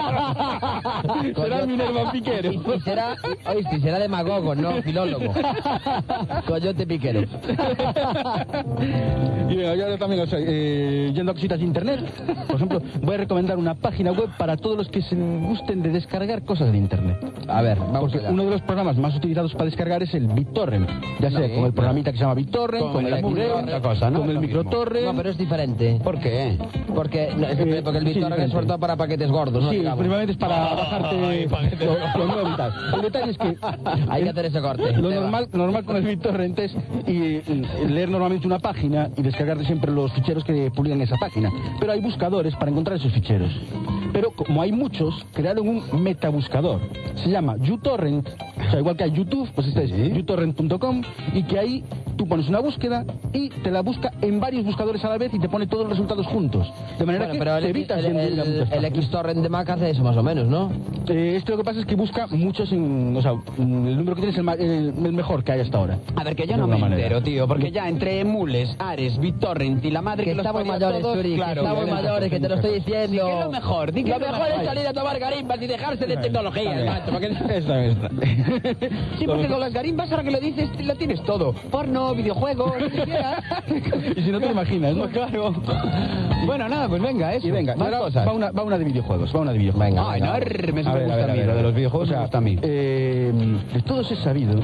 Será Minerva Piquero. Y, y será, oíste, y será demagogo, no filólogo. Coyote piquero. Y venga, yo también, o sea, eh, yendo a cositas de internet, por ejemplo, voy a recomendar una página web para todos los que se gusten de descargar cosas de internet. A ver, vamos Porque allá. uno de los programas más utilizados para descargar es el BitTorrent. Ya sea con el programita que se llama BitTorrent, Con con, el el Apureo, otra cosa, ¿no? con el Lo mismo. microtorrent. No, pero es diferente. ¿Por qué? Porque, no, es que- Eh, porque el sí, BitTorrent es diferente. sobre todo para paquetes gordos, ¿no? Sí, Digamos. principalmente es para bajarte lo, lo nuevo y tal. El detalle es que Hay que hacer ese corte. lo Te va. normal, normal con el BitTorrent es y, y leer normalmente una página y descargarte siempre los ficheros que publican esa página. Pero hay buscadores para encontrar esos ficheros. Pero como hay muchos, crearon un metabuscador. Se llama uTorrent. O sea, igual que hay YouTube, pues este es utorrent punto com y que ahí tú pones una búsqueda y te la busca en varios buscadores a la vez y te pone todos los resultados juntos. De manera Bueno, que pero te el, evitas el, de el, ir a el, muchas páginas. XTorrent de Mac hace eso más o menos, ¿no? Eh, este lo que pasa es que busca muchos en... O sea, mm, el número que tienes es el, ma- el- el mejor que hay hasta ahora. A ver, que yo De no me alguna manera. entero, tío, porque ya entre emules, Ares, BitTorrent y la madre Que que, los estamos parió a mayores, todos, Turi, claro, que estamos ya- mayores, que te lo estoy diciendo. Sí, que es lo mejor, di que Lo es lo mejor es mejor. salir a tomar garimbas y dejarse de tecnología, macho, porque... Esta, esta. Sí, porque con las garimbas, ahora que lo dices, lo tienes todo. Porno, videojuegos, lo que quieras. Y si no te imaginas, ¿no? Claro. Bueno, nada, pues venga, eso. Y venga, más ahora cosas. va una, va una de videojuegos, va una de videojuegos. Venga, Ay, no, arr, me A ver, gusta a ver, a mí, a ver, lo de los a ver. videojuegos O sea, me gusta a mí. eh, de todos es sabido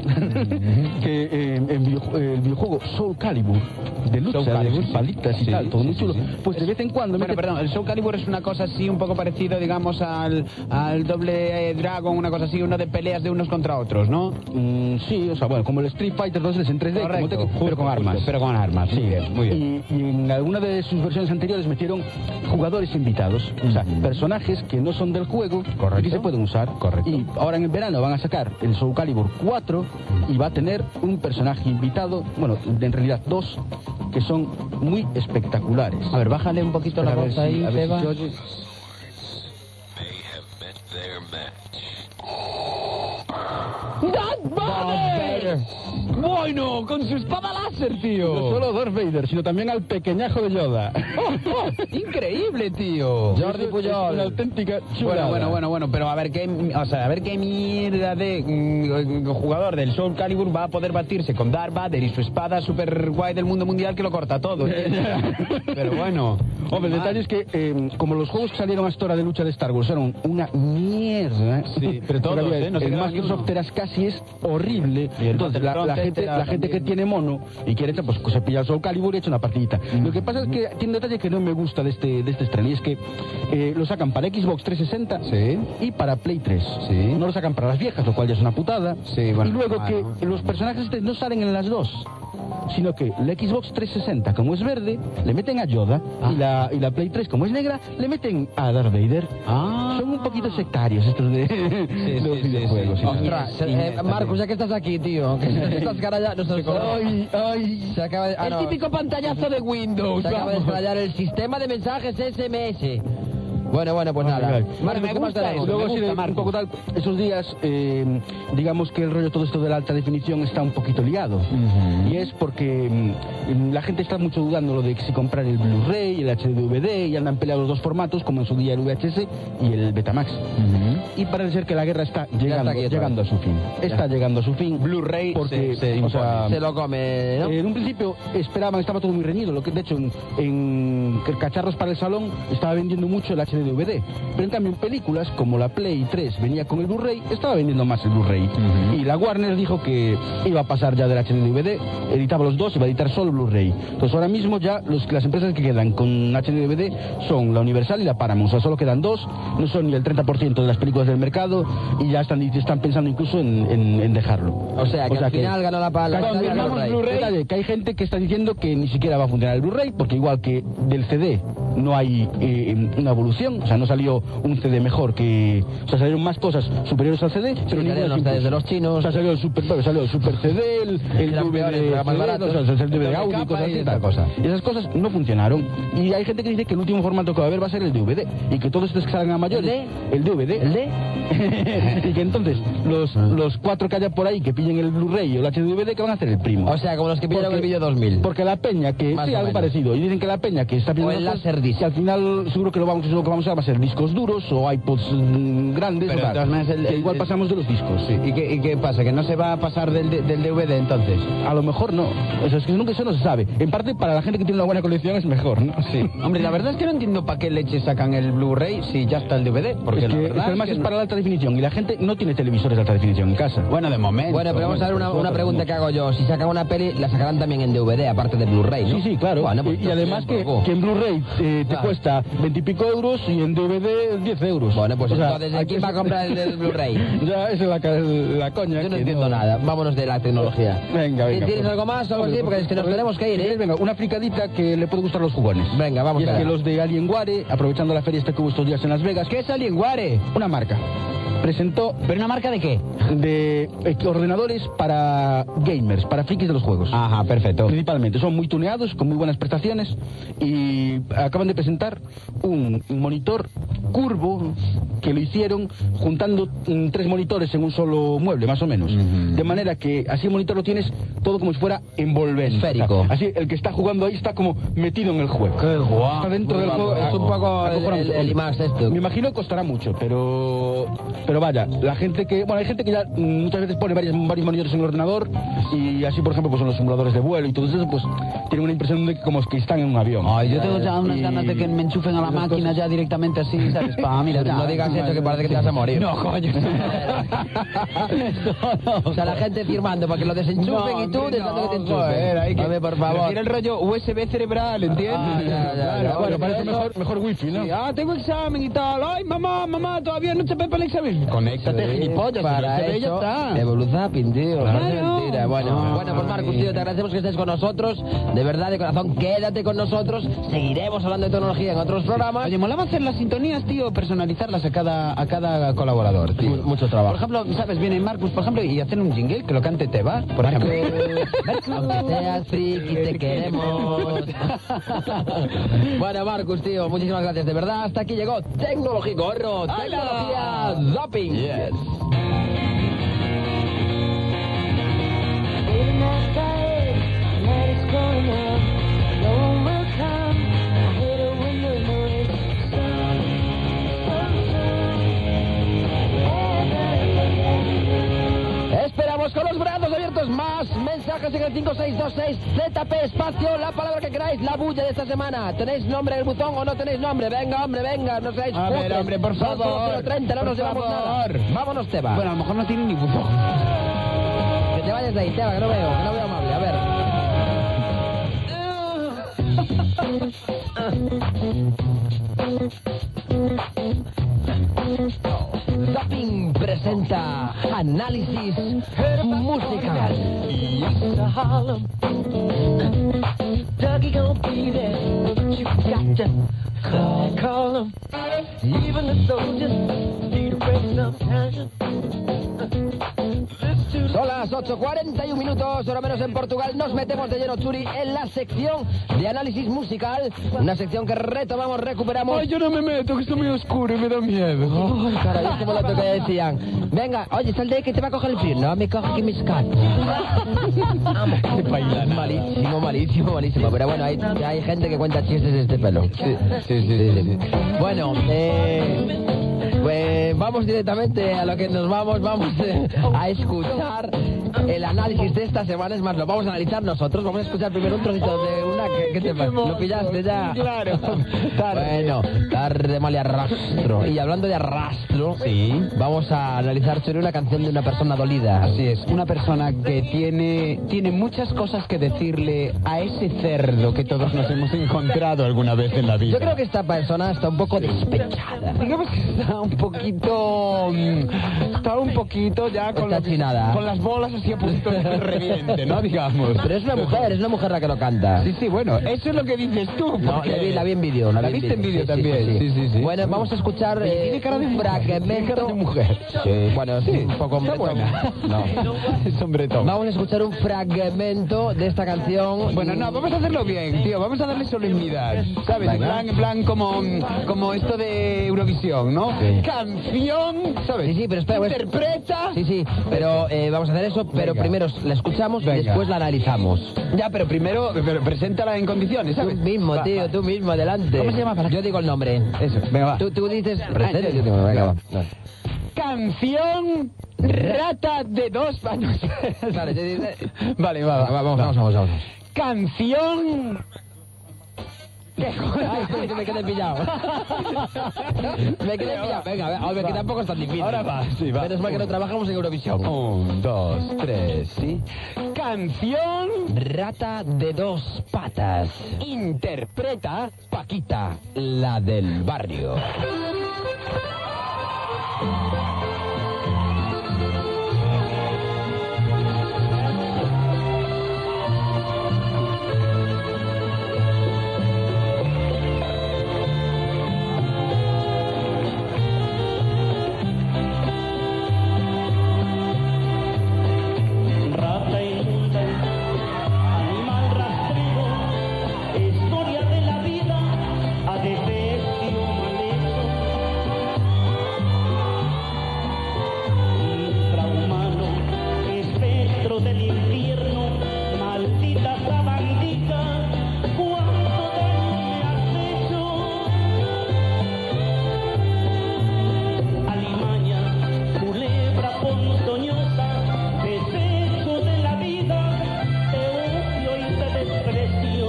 que eh, en videoju- el videojuego Soul Calibur, de lucha, Soul Calibur, de sí. palitas y Sí, tal, todo sí, muy sí, chulo, sí. pues de vez en cuando... Bueno, mete- perdón, el Soul Calibur es una cosa así un poco parecido, digamos, al, al doble eh, Dragon, una cosa así, uno de peleas de unos contra otros, ¿no? Mm, sí, o sea, bueno, como el Street Fighter dos es en tres D, como Correcto, te- justo, pero con armas. justo, pero con armas, muy bien, muy bien. Y, y en alguna de sus versiones anteriores metieron jugadores invitados, o sea, personajes que no son del juego y que se pueden usar. Correcto. Y ahora en el verano van a sacar el Soul Calibur cuatro y va a tener un personaje invitado, bueno, en realidad dos, que son muy espectaculares. A ver, bájale un poquito la A ver voz si- ahí, a ver si Seba. se oye. Darth Vader. Bueno, con su espada láser, tío. No solo Darth Vader, sino también al pequeñajo de Yoda. Oh, oh, increíble, tío. Jordi Pujol. Es una auténtica Bueno, chulada. bueno, bueno, bueno, pero a ver qué, o sea, a ver qué mierda de mm, jugador del Soul Calibur va a poder batirse con Darth Vader y su espada super guay del mundo mundial que lo corta todo. Pero bueno. Hombre, el detalle es que, eh, como los juegos que salieron hasta ahora de lucha de Star Wars eran una mierda, Sí, pero todos, Todavía ¿eh? No se el quedaba Master ni uno. of Teras casi es horrible. Y el Entonces, la, Battlefront la gente, era la gente que también. tiene mono y quiere, pues se pilla el Soul Calibur y echa una partidita. Lo que pasa es que tiene un detalle que no me gusta de este, de este estreno, y es que eh, lo sacan para Xbox trescientos sesenta Sí. y para Play tres. Sí. No lo sacan para las viejas, lo cual ya es una putada. Sí, bueno, y luego bueno. que los personajes estos no salen en las dos, sino que la Xbox trescientos sesenta, como es verde, le meten a Yoda, y, la, y la Play tres, como es negra, le meten a Darth Vader. Ah. Son un poquito sectarios estos de, de los sí, sí, videojuegos. sí. y tal. Ostras, eh, Marcus, ya que estás aquí, tío, que estás cara ya, no se Ay, ay. se acaba de, ah, El no, típico pantallazo de Windows. se acaba de vamos. estallar el sistema de mensajes S M S. Bueno, bueno, pues Ay, nada. ay. Marcus, Me ¿qué más gusta tenemos? eso. Luego, me sí, gusta, un Marcos. poco tal, esos días, eh, digamos que el rollo todo esto de la alta definición está un poquito ligado. Y es porque mm, la gente está mucho dudando lo de si comprar el Blu-ray, el H D V D, y andan peleando los dos formatos, como en su día el V H S y el Betamax. Y parece ser que la guerra está llegando, aquí otra llegando a su fin. Está llegando a su fin. Blu-ray porque, se- se o sea, Se lo come, ¿no? Eh, en un principio esperaban, estaba todo muy reñido, lo que de hecho en, en que cacharros para el salón estaba vendiendo mucho el H D V D, pero en cambio en películas como la Play tres venía con el Blu-ray, estaba vendiendo más el Blu-ray. Y la Warner dijo que iba a pasar ya del H D V D, editaba los dos, iba a editar solo Blu-ray. Entonces ahora mismo ya los, las empresas que quedan con H D V D son la Universal y la Paramount, o sea, solo quedan dos, no son ni el treinta por ciento de las películas del mercado y ya están, están pensando incluso en, en- en dejarlo. O sea, que al final ganó la pa- la Claro, batalla del digamos, Blu-ray. Blu-ray, detalle, que hay gente que está diciendo que ni siquiera va a funcionar el Blu-ray, porque igual que del C D no hay eh, una evolución, o sea, no salió un C D mejor que... O sea, salieron más cosas superiores al C D, pero salieron ninguna los se C Ds impuso. de los chinos. O sea, salió el Super, bueno, salió el Super C D, el, el Eran D V D, peores, pero más C D, baratos. o sea, el D V D El Audi, capa cosas y así, esta tal. cosa. Y esas cosas no funcionaron. Y hay gente que dice que el último formato que va a haber va a ser el D V D, y que todos estos que salgan a mayores... ¿El D V D? ¿El D? Y que entonces los, los cuatro que haya por ahí que pillen el Blu-ray o el H D V D, que van a hacer el primo. O sea, como los que pillaron Porque- el vídeo dos mil. Porque la peña que... Más sí, o algo menos. parecido. Y dicen que la peña que está O pidiendo... el cosas, Laserdisc. que al final seguro que lo vamos, lo que vamos a usar va a ser discos duros o iPods mm, grandes. Pero o tal. de todas maneras el- Que el- igual el- pasamos de los discos. Sí, ¿Y qué, ¿Y qué pasa? ¿Que no se va a pasar del, del D V D entonces? A lo mejor no. O sea, es que nunca eso no se sabe. En parte, para la gente que tiene una buena colección es mejor, ¿no? Sí. Hombre, la verdad es que no entiendo para qué leche sacan el Blu-ray si ya está el D V D. Porque Es la que, verdad es que además es es que para la alta definición y la gente no tiene televisores de alta definición en casa. Bueno, de momento. Bueno, pero vamos a ver una, una pregunta que hago yo. Si sacan una peli, la sacarán también en D V D, aparte de Blu-ray, ¿no? Sí, sí, claro. Bueno, pues y, y además que, entonces, que en Blu-ray eh, te Claro. cuesta veintipico euros y en D V D diez euros. Bueno, pues O sea, entonces, hay ¿quién que- va a comprar el del Blu-ray? Ya, esa es la, ca- la coña. Yo no que entiendo nada. Vámonos de la tecnología. Venga, venga. ¿Tienes pues. algo más o algo así? Porque es que nos tenemos que ir, Si quieres, ¿eh? Venga, una fricadita que le puede gustar a los jugones. Venga, vamos Y es allá. que los de Alienware, aprovechando la feria esta que hubo estos días en Las Vegas, ¿Qué es Alienware? una marca presentó ¿Pero una marca de qué? de eh, ordenadores para gamers, para frikis de los juegos. Ajá, perfecto. Principalmente, son muy tuneados, con muy buenas prestaciones y acaban de presentar un monitor curvo que lo hicieron juntando mm, tres monitores en un solo mueble, más o menos. Ujú. De manera que así el monitor lo tienes todo como si fuera envolvente. Esférico. O sea, así el que está jugando ahí está como metido en el juego. Qué guapo. Está dentro del juego. Es un poco el, Acojonante. el, el IMAX esto. Me imagino que costará mucho, pero pero vaya, la gente que, bueno, hay gente que ya mm, muchas veces pone varios, varios monitores en el ordenador y así, por ejemplo, pues en los simuladores de vuelo y todo eso, pues tienen una impresión de que como que están en un avión. Ay, yo tengo ya unas Y- ganas de que me enchufen a la y esas máquina cosas- ya directamente así, ¿sabes? Pa, mira, ya. No digas eso, que parece que te vas a morir. No, coño. O sea, la gente firmando para que lo desenchufen y tú deseando que te enchufen. Joder, hay que... Hombre, por favor. Prefiero el rollo U S B cerebral, ¿entiendes? Ah, ya, ya, ya. Bueno, Bueno, parece pero mejor, mejor wifi, ¿no? Sí, ah, tengo examen y tal. Ay, mamá, mamá, todavía no te para el examen. Conéctate, Sí, gilipollas. para se ve y ya eso, está. Evoluzapping, tío. Claro. Parece mentira. Bueno, No, bueno, pues Marcus, ay. tío, te agradecemos que estés con nosotros. De verdad, de corazón, quédate con nosotros. Seguiremos hablando de tecnología en otros programas. Oye, molaba hacer las sintonías, tío, personalizarlas a cada, a cada colaborador, tío. Mu- mucho trabajo. Por ejemplo, ¿sabes? Viene Marcus, por ejemplo, y hacer un jingle que lo cante Teba, por ejemplo. Aunque seas friki, te queremos. Bueno, Marcus, tío, muchísimas gracias. De verdad, hasta aquí llegó Tecnología Gorro. Tecnología Zapping. Yes. mensajes en el cinco seis dos seis Z P espacio, la palabra que queráis, la bulla de esta semana. ¿Tenéis nombre en el buzón o no tenéis nombre? Venga, hombre, venga, no seáis A ver, putres. hombre, por favor. dos cero cero treinta, no por nos llevamos favor. nada. Vámonos, Teba. Bueno, a lo mejor no tiene ni buzón. Que te vayas de ahí, Teba, que no veo, que no veo amable. A ver. Zapping presenta análisis musical. Dougie gon' be there, but you got to call, call him. Even the soldiers need a break sometimes. Son las ocho cuarenta y un minutos, hora menos en Portugal. Nos metemos de lleno, Churi, en la sección de análisis musical. Una sección que retomamos, recuperamos. Ay, yo no me meto, que está muy oscuro y me da miedo. Ay, caray, es como lo que decían. Venga, oye, sal de ahí que te va a coger el frío. No, me coge aquí mis cat. Malísimo, malísimo, malísimo. Pero bueno, hay, hay gente que cuenta chistes de este pelo. Sí, sí, sí. sí, sí. Bueno, eh, pues vamos directamente a lo que nos vamos. Vamos eh, a escuchar el análisis de esta semana. Es más, lo vamos a analizar nosotros. Vamos a escuchar primero un trocito de una que, que te pasa. ¿Lo pillaste ya? Claro. Tarde. Bueno, tarde mal y arrastro. Y hablando de arrastro, Sí. vamos a analizar sobre una canción de una persona dolida. Así es, una persona que tiene, tiene muchas cosas que decirle a ese cerdo que todos nos hemos encontrado alguna vez en la vida. Yo creo que esta persona está un poco despechada. Digamos que está un poquito... mm, Está un poquito ya con, Está los- chinada. con las bolas así a punto de que reviente, ¿no? Digamos. Pero es una mujer, es una mujer la que lo canta. Sí, sí, bueno, eso es lo que dices tú. No, porque- la vi, la vi en vídeo. ¿La viste en vídeo Sí, también? Sí, sí, Sí, sí, sí. Bueno, vamos a escuchar Oye, eh, tiene cara de un mujer, fragmento. tiene cara de mujer. Sí, bueno, es Sí, un poco está hombretón. buena. No. Es hombretón. Vamos a escuchar un fragmento de esta canción. Bueno, no, vamos a hacerlo bien, tío. Vamos a darle solemnidad. ¿Sabes? En Venga. plan, en plan como, como esto de Eurovisión, ¿no? Sí. Canción, ¿sabes? Sí, sí, pero espera, pues- Interpreta. Sí, sí, pero eh, vamos a hacer eso, pero Venga. primero la escuchamos y Venga. después la analizamos. Ya, pero primero, pero preséntala en condiciones, Tú ¿sabes? mismo, Va, tío, va. tú mismo, adelante. ¿Cómo se llama? Para- Yo digo el nombre. Eso, venga, va. Tú, tú dices... Ah, ¿en serio? Yo digo, venga, va. Vale. Canción Rata de dos panos. Vale, tú dices... Vale, va, va, Va, vamos, vamos, vamos, vamos. Canción. ¿Qué Ay, sí, que me quedé pillado. Me quedé pillado. Venga, a ver, a ver, que tampoco es tan difícil. Ahora va, sí, va. Menos mal que no trabajamos en Eurovisión. Un, dos, tres, sí. Canción. Rata de dos patas. Interpreta. Paquita, la del barrio. Rata inmunda, animal rastrero, historia de la vida, adefesio mal hecho. Infrahumano, espectro del infierno, maldita sabandija, cuánto daño me has hecho. Alimaña, culebra ponzoñosa, desecho de la vida, te odio y te desprecio.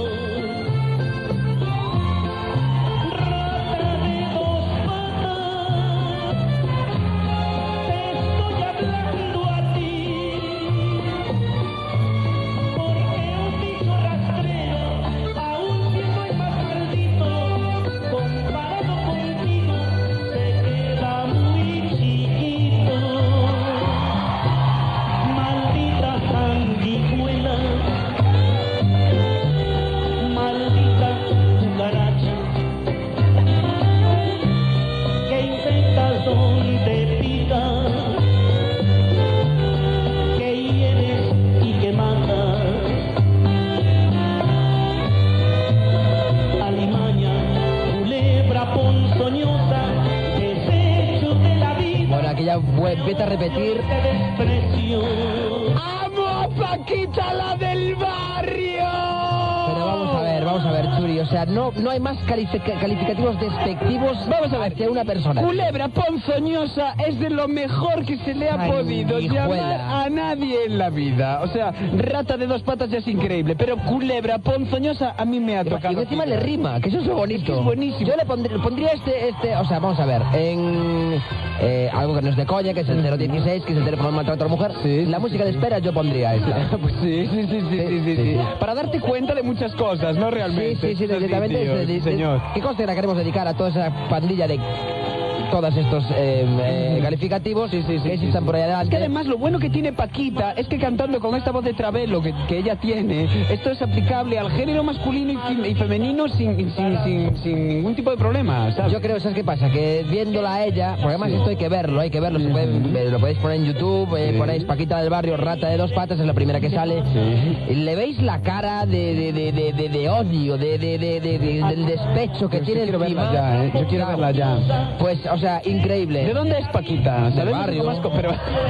Rata de dos patas, te estoy hablando a ti, porque un bicho rastrero, aún si soy más maldito, comparado contigo, se queda muy chiquito. Maldita sanguijuela, maldita cucaracha, que infectas donde picas, que hieres y que matas. Alimaña, culebra ponzoñosa, desecho de la vida, Bueno, aquí ya vu- vete a repetir. te desprecio. ¡Amo a Paquita, la del barrio! Pero vamos a ver, vamos vamos a ver, Churi, o sea, no, no hay más calific- calificativos despectivos Vamos a ver. hacia una persona. Culebra ponzoñosa es de lo mejor que se le ha Ay, podido hijuela. llamar a nadie en la vida. O sea, rata de dos patas ya es increíble, pero culebra ponzoñosa a mí me ha Y tocado. encima le rima, que eso es lo bonito. Es buenísimo. Yo le pondría, pondría este, este, o sea, vamos a ver, en eh, algo que no es de coña, que es el cero dieciséis, que es el teléfono de maltrato a la mujer. Sí, la sí, música de espera yo pondría esta. Pues sí, sí, sí, sí, sí, sí, sí. Para darte cuenta de muchas cosas, ¿no? Sí, Realmente. sí, sí, directamente. tío, es de- de- señor. ¿Qué cosa que la queremos dedicar a toda esa pandilla de todos estos eh, eh, calificativos Sí, sí, sí, que sí, existan sí. por ahí Es adelante? que además lo bueno que tiene Paquita es que cantando con esta voz de travelo que, que ella tiene, esto es aplicable al género masculino y, fem- y femenino sin, sin, sin, sin ningún tipo de problema, ¿sabes? Yo creo, ¿sabes qué pasa? Que viéndola a ella, porque además esto hay que verlo, hay que verlo, se puede- lo podéis poner en YouTube, eh, Sí. ponéis Paquita del Barrio, Rata de dos patas, es la primera que sale. Y le veis la cara de, de, de, de, de, de odio, de, de, de, de- de- del despecho que Pues tiene yo quiero encima. verla ya, ¿eh? Yo quiero verla ya. Pues, o sea, increíble. ¿De dónde es Paquita? Del ¿Sabemos barrio. algo más? co- Pero...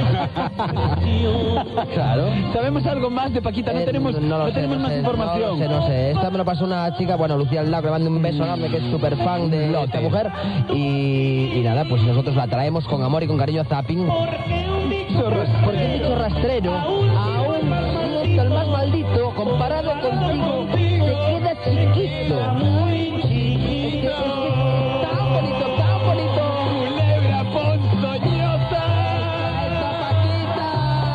Claro. ¿Sabemos algo más de Paquita? No Eh, tenemos, no lo sé, tenemos no más sé, información. No lo sé, no sé. Esta me lo pasó una chica, bueno, Lucía Aldaco, le mando un beso enorme, que es súper fan de Lote. esta mujer. Y, y nada, pues nosotros la traemos con amor y con cariño a Zapping. Porque un bicho rastrero, aún siendo el más maldito, comparado contigo, se queda chiquito. Es que, es que es tan bonito, tan bonito. Culebra ponzoñosa. ¡Esta Paquita!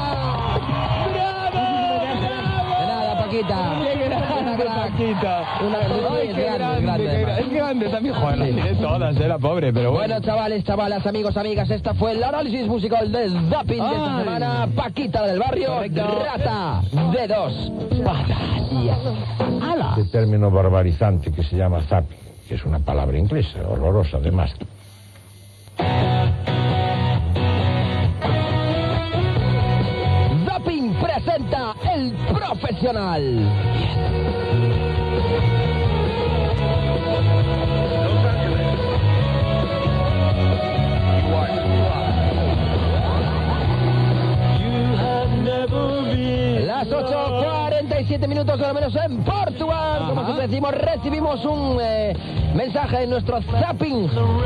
De nada, Paquita. ¡Qué grande, Una crack. Paquita! Una- Ay, es qué grande, grande, es grande, qué además. gra- Es grande también. Joder, las Sí. tiene todas, era pobre, pero bueno. Bueno, chavales, chavalas, amigos, amigas, esta fue el análisis musical del Zapping de esta Ay. semana. Paquita del Barrio, Correcto. Rata de dos patas. Yes. ¡Hala! Este término barbarizante que se llama zapping, que es una palabra inglesa, horrorosa además. Zapping presenta El Profesional. Las ocho cuarenta y siete minutos de lo menos en Portugal. Como siempre decimos, recibimos un eh, mensaje en nuestro zapping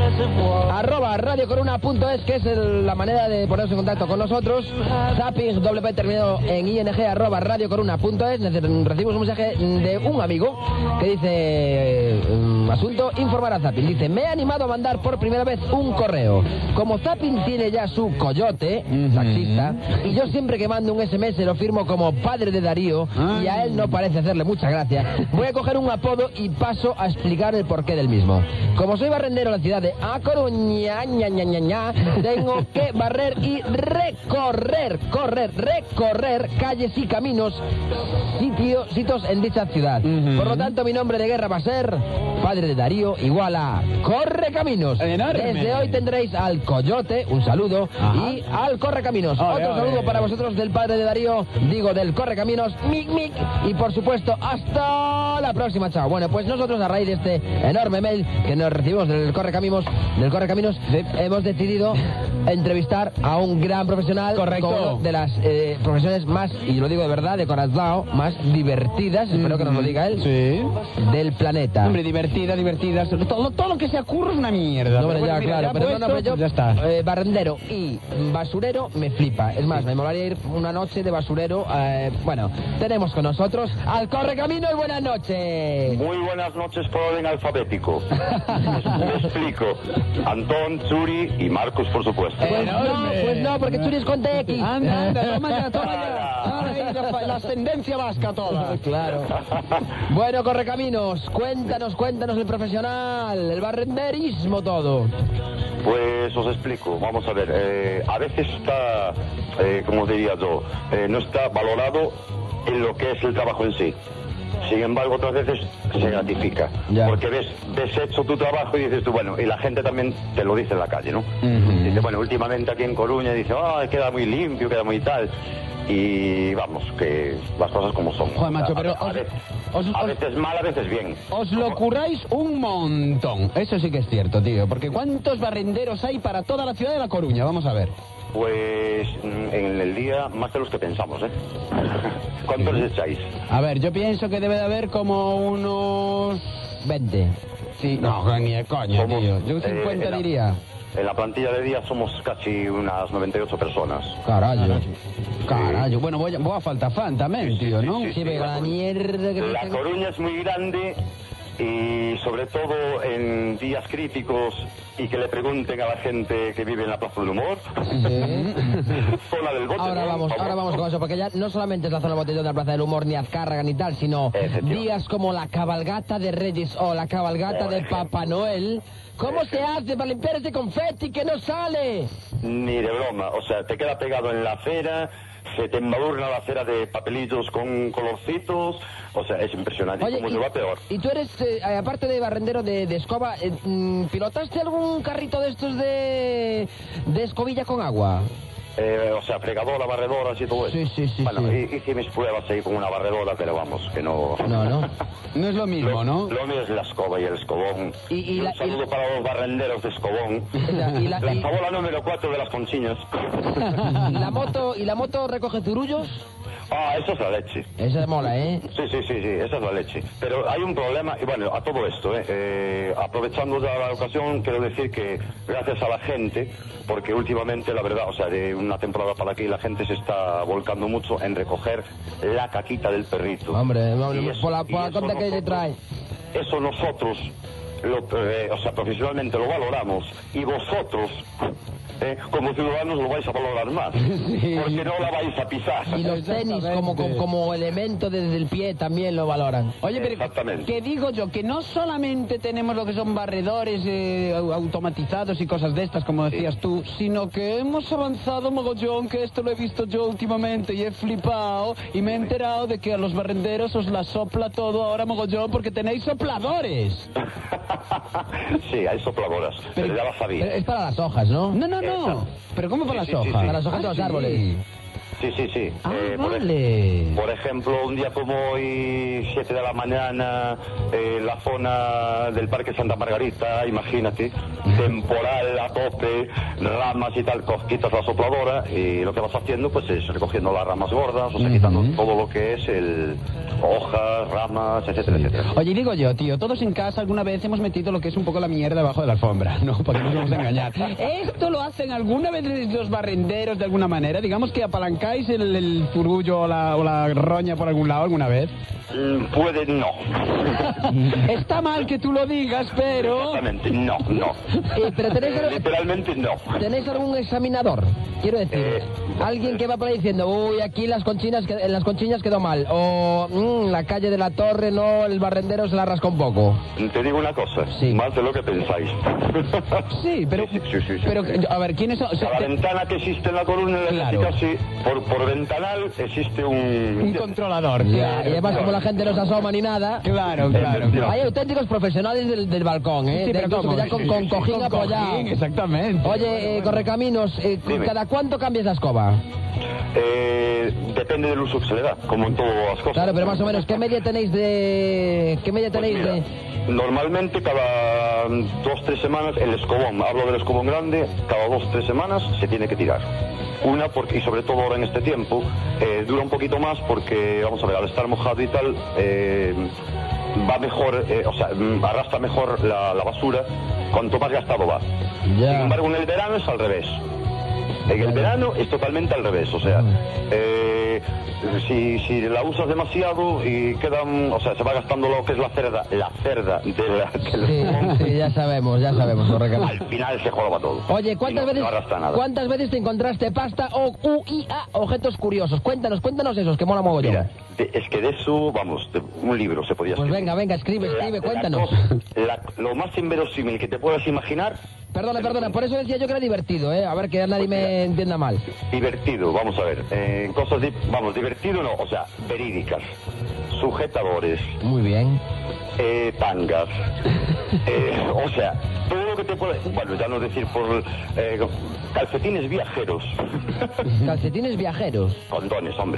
arroba radiocoruna.es, que es el- la manera de ponerse en contacto con nosotros. Zapping, doble P terminado en ing arroba radiocoruna.es. Nece- Recibimos un mensaje de un amigo que dice, eh, mm, asunto, informar a Zapping. Dice, me he animado a mandar por primera vez un correo. Como Zapping tiene ya su coyote, taxista, y yo siempre que mando un S M S lo firmo como padre de Darío, y a él no parece hacerle mucha gracia, voy a coger un apodo y paso a explicar el porqué del mismo. Como soy barrendero en la ciudad de A Coruña, ña, ña, ña, ña, tengo que barrer y recorrer, correr, recorrer calles y caminos, sitio, sitios en dicha ciudad. Por lo tanto, mi nombre de guerra va a ser padre de Darío igual a Correcaminos. Enorme. Desde hoy tendréis al Coyote, un saludo, Ajá. y al Correcaminos. Ole, Otro ole. saludo para vosotros del padre de Darío, digo del Correcaminos, mic, mic, y por supuesto, hasta la próxima, chao. Bueno, pues nosotros a raíz de este enorme mail que nos recibimos del Correcaminos, del Correcaminos, hemos decidido entrevistar a un gran profesional. Correcto. Con una de las eh, profesiones más, y lo digo de verdad, de corazón, más divertidas, espero que nos lo diga él, Sí. del planeta. Hombre, divertida, divertida. Sobre todo, todo lo que sea curro es una mierda. No, hombre, Pero ya, bueno, mira, claro, ya pero no, puesto, no, pero yo, pues ya está. eh, barrendero y basurero me flipa. Es más, me molaría ir una noche de basurero. eh, bueno, tenemos con nosotros al Correcamino y buenas noches. Muy buenas noches por orden alfabético. Me explico. Antón, Churi y Marcos, por supuesto. Pues no, pues no, porque Churi es con T X. Anda, anda, toma ya, toma ya. Ay, la, la ascendencia vasca toda. Claro. Bueno, Correcaminos, cuéntanos, cuéntanos el profesional, el barrenderismo todo. Pues os explico. Vamos a ver. eh, a veces está, eh, como diría yo, eh, no está valorado en lo que es el trabajo en sí. Sin embargo, otras veces se gratifica. Ya. Porque ves, ves hecho tu trabajo y dices tú, bueno, y la gente también te lo dice en la calle, ¿no? Dice, bueno, últimamente aquí en Coruña dice, ah, queda muy limpio, queda muy tal. y vamos, que las cosas como son. Joder, macho, O sea, pero a, a os- veces, os- a os- veces mal, a veces bien. Os lo curráis un montón. Eso sí que es cierto, tío. Porque ¿cuántos barrenderos hay para toda la ciudad de La Coruña? Vamos a ver. Pues mm, en el día más de los que pensamos, ¿eh? ¿Cuántos les echáis? A ver, yo pienso que debe de haber como unos... veinte. Sí, no, ni de coña, Somos, tío. Yo eh, cincuenta en la- diría. En la plantilla de día somos casi unas noventa y ocho personas. Carallo. Carajo, bueno, voy a, voy a falta fan también, tío, ¿no? sí, Sí, sí, venga, la la Coruña. mierda que La te- Coruña es muy grande y sobre todo en días críticos y que le pregunten a la gente que vive en la Plaza del Humor, zona del Bote. Ahora ¿no? vamos, ahora Famoso. vamos con eso, porque ya no solamente es la zona del botellón de la Plaza del Humor ni Azcárraga ni tal, sino Efectivamente. días como la cabalgata de Reyes o la cabalgata Por de ejemplo. Papá Noel. ¿Cómo se hace para limpiar ese confeti que no sale? Ni de broma, o sea, te queda pegado en la acera, se te embadurna la acera de papelillos con colorcitos, o sea, es impresionante, Oye, como y, se va peor. y tú eres, eh, aparte de barrendero de, de escoba, eh, mm, ¿pilotaste algún carrito de estos de, de escobilla con agua? Eh, o sea, fregadora, barredora, y todo eso. Sí, sí, sí, Bueno, sí. hi- hice mis pruebas ahí con una barredora, pero vamos, que no... No, no. No es lo mismo, Lo, ¿no? lo mío es la escoba y el escobón. Y- y un la- y saludo la- para los barrenderos de escobón. la- y la- la y- fabola número cuatro de las conchiñas. ¿La moto, ¿Y la moto recoge zurullos? Ah, eso es la leche. Esa mola, ¿eh? Sí, sí, sí, sí, esa es la leche. Pero hay un problema, y bueno, a todo esto, ¿eh? Eh, aprovechando ya la ocasión, quiero decir que gracias a la gente, porque últimamente, la verdad, o sea, de una temporada para aquí, la gente se está volcando mucho en recoger la caquita del perrito. Hombre, hombre, Y eso- por la, y por la eso conta que le nosotros- trae. Eso nosotros, lo, eh, o sea, profesionalmente lo valoramos, y vosotros, eh, como ciudadanos, lo vais a valorar más, porque no la vais a pisar. Y los tenis como, como, como elemento desde el pie también lo valoran. Oye, pero Exactamente. que digo yo, que no solamente tenemos lo que son barredores eh, au- automatizados y cosas de estas, como decías tú, sino que hemos avanzado mogollón, que esto lo he visto yo últimamente y he flipado y me he enterado de que a los barrenderos os la sopla todo ahora mogollón porque tenéis sopladores. Sí, hay sopladoras, pero, ya las sabía. Pero es para las hojas, ¿no? No, no, no. Exacto. ¿Pero cómo para Sí, las sí, sí, hojas? sí. Para las hojas de Ah, los sí. árboles. Sí, sí, sí. Ah, Eh, por, ej- vale. por ejemplo, un día como hoy, siete de la mañana, eh, la zona del Parque Santa Margarita, imagínate, temporal a tope, ramas y tal, co- quitas la sopladora y lo que vas haciendo pues es recogiendo las ramas gordas, o sea, quitando todo lo que es el hojas, ramas, etcétera, etcétera. Oye, digo yo, tío, todos en casa alguna vez hemos metido lo que es un poco la mierda debajo de la alfombra, ¿no? Porque no nos vamos a engañar. ¿Esto lo hacen alguna vez los barrenderos de alguna manera? Digamos que apalancáis el, el zurullo o la, o la roña por algún lado alguna vez. Mm, Puede no. Está mal que tú lo digas, pero... Exactamente, no, no. Eh, pero tenéis, Eh, literalmente no. ¿tenéis algún examinador? Quiero decir, Eh, alguien que va por ahí diciendo, uy, aquí las conchinas, que- en las conchinas quedó mal, o "Mm, la calle de la Torre, no, el barrendero se la rasca un poco. Te digo una cosa, Sí. más de lo que pensáis. Sí, pero... Sí, sí, sí, sí. Pero, a ver, ¿quiénes son? O sea, La te- ventana que existe en la columna Claro. eléctrica, sí, por, por ventanal existe un... un controlador. Ya, y además como la gente no se asoma ni nada, Claro, claro. Efectivamente. hay auténticos profesionales del, del balcón, ¿eh? Sí, De- pero incluso ¿cómo? ya con, Sí, con sí, cojín Con apoyado. cojín, exactamente. Oye, eh, Correcaminos, eh, Dime. ¿cada cuánto cambias la escoba? Eh, depende del uso que se le da, como en todas las cosas. Claro, pero más o menos, ¿qué media tenéis de...? ¿Qué media Pues tenéis mira, de...? normalmente cada dos, tres semanas, el escobón, hablo del escobón grande, cada dos, tres semanas se tiene que tirar. Una, porque, y sobre todo ahora en este tiempo, eh, dura un poquito más porque, vamos a ver, al estar mojado y tal, eh, va mejor, eh, o sea, mm, arrastra mejor la, la basura cuanto más gastado va. Ya. Sin embargo, en el verano es al revés. En el verano es totalmente al revés, o sea, eh, si, si la usas demasiado y quedan, o sea, se va gastando lo que es la cerda, la cerda de la, del Sí, escobón, sí, ya sabemos, ya sabemos, Correcaminos. al final se joroba todo. Oye, ¿cuántas Y no, veces, no arrastra nada. ¿cuántas veces te encontraste pasta o U I A, objetos curiosos? Cuéntanos, cuéntanos esos, que mola mogollón. Mira, de- es que de eso, vamos, de un libro se podía Pues escribir. venga, venga, escribe, La- escribe, la cuéntanos. cosa- la- lo más inverosímil que te puedas imaginar, Perdona, perdona, por eso decía yo que era divertido, ¿eh? A ver, que nadie me entienda mal. divertido, vamos a ver, eh, cosas, di- vamos, divertido no, o sea, verídicas, sujetadores, Muy bien. eh, tangas, eh, o sea, todo lo que te puede... Bueno, ya no decir por... eh, calcetines viajeros. Calcetines viajeros. Condones, hombre.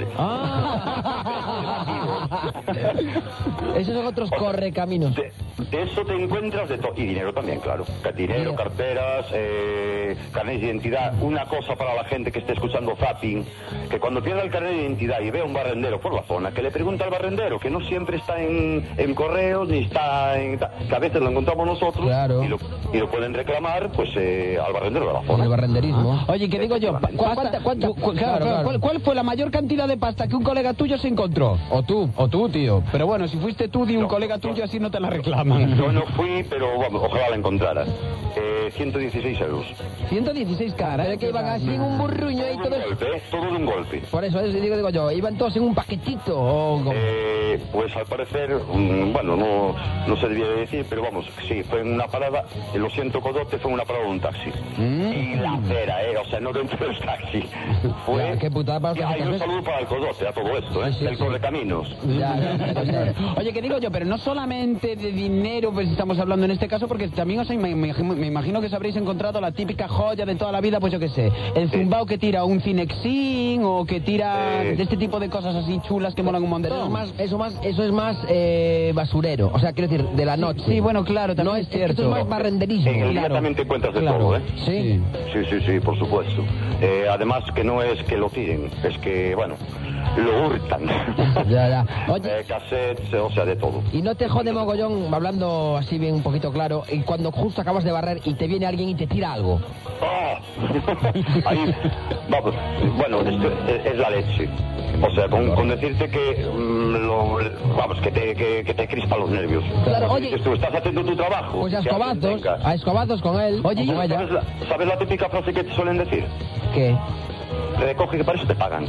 Ah. Esos son otros correcaminos. De, de eso te encuentras de todo. Y dinero también, claro. Dinero, carteras, eh, carnet de identidad. Una cosa para la gente que esté escuchando zapping, que cuando pierda el carnet de identidad y vea un barrendero por la zona, que le pregunta al barrendero, que no siempre está en, en correos, ni está en... que a veces lo encontramos nosotros, claro. y, lo, y lo pueden reclamar, pues, eh, al barrendero de la zona. El barrenderismo. Oye, ¿qué digo yo? Pa- ¿Cuánta, cuánta? cu- cu- Claro, claro, claro. ¿Cuál, ¿Cuál fue la mayor cantidad de pasta que un colega tuyo se encontró? O tú, o tú, tío. Pero bueno, si fuiste tú, di un No, colega no. tuyo, así no te la reclaman. Yo no fui, pero vamos, ojalá la encontrara. Eh, ciento dieciséis euros. ciento dieciséis caras. Pero que iban así en un burruño ahí Todo de todos. un golpe, ¿eh? Todo de un golpe. Por eso, eso digo, digo yo, iban todos en un paquetito. O como- Eh, pues al parecer, mm, bueno, no, no se debía decir, pero vamos, sí, fue en una parada, eh, lo siento, Codote, fue en una parada de un taxi. Y la acera, ¿eh? O sea, no dentro del taxi. Fue... Ya, qué putada para los Que hay un taxistas. saludo para el Codote, a todo esto, ¿eh? Sí, sí, el sí. Correcaminos. Ya, ya, ya, ya. Oye, ¿qué digo yo? Pero no solamente de dinero, pues estamos hablando en este caso, porque también, o sea, me, me- me imagino que os habréis encontrado la típica joya de toda la vida, pues yo qué sé, el zumbao que tira un Cinexin o que tira Sí. de este tipo de cosas así chulas que molan un montón. Eso es más, eso más, eso es más eh, basurero. O sea, quiero decir, de la noche. Sí, bueno, claro, también No, es es, esto cierto. es más barrenderismo. En el día Claro. también te encuentras de Claro. todo, ¿eh? Sí. Sí, sí, sí, por supuesto. Eh, además que no es que lo tiren, es que, bueno, lo hurtan. Ya, ya. Oye, Eh, cassettes, o sea, de todo. y no te jode mogollón, hablando así bien un poquito claro, y cuando justo acabas de barrer y te viene alguien y te tira algo. ¡Ah! Ahí, vamos, bueno, esto es, es la leche. O sea, con, con decirte que, mm, lo, vamos, que te, que, que te crispa los nervios. Claro, Porque oye. dices tú estás haciendo tu trabajo. Pues a que alguien escobazos, venga. a escobazos con él. Oye, o yo- con ella. ¿Sabes la, ¿Sabes la típica frase que te suelen decir? ¿Qué? Recoge que para eso te pagan.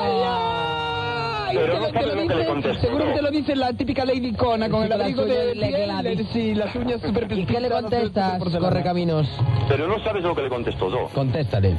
¡Ay! Pero Te no lo- te sabes lo lo que le dice- contesto, seguro ¿no? que te lo dice la típica Lady Cona con Sí, el con las abrigo de uñas de piel, Gladys. sí, las uñas súper ¿Y qué le pintadas, contestas, súper porcelana. Correcaminos? Pero no sabes lo que le contesto yo. Contéstale.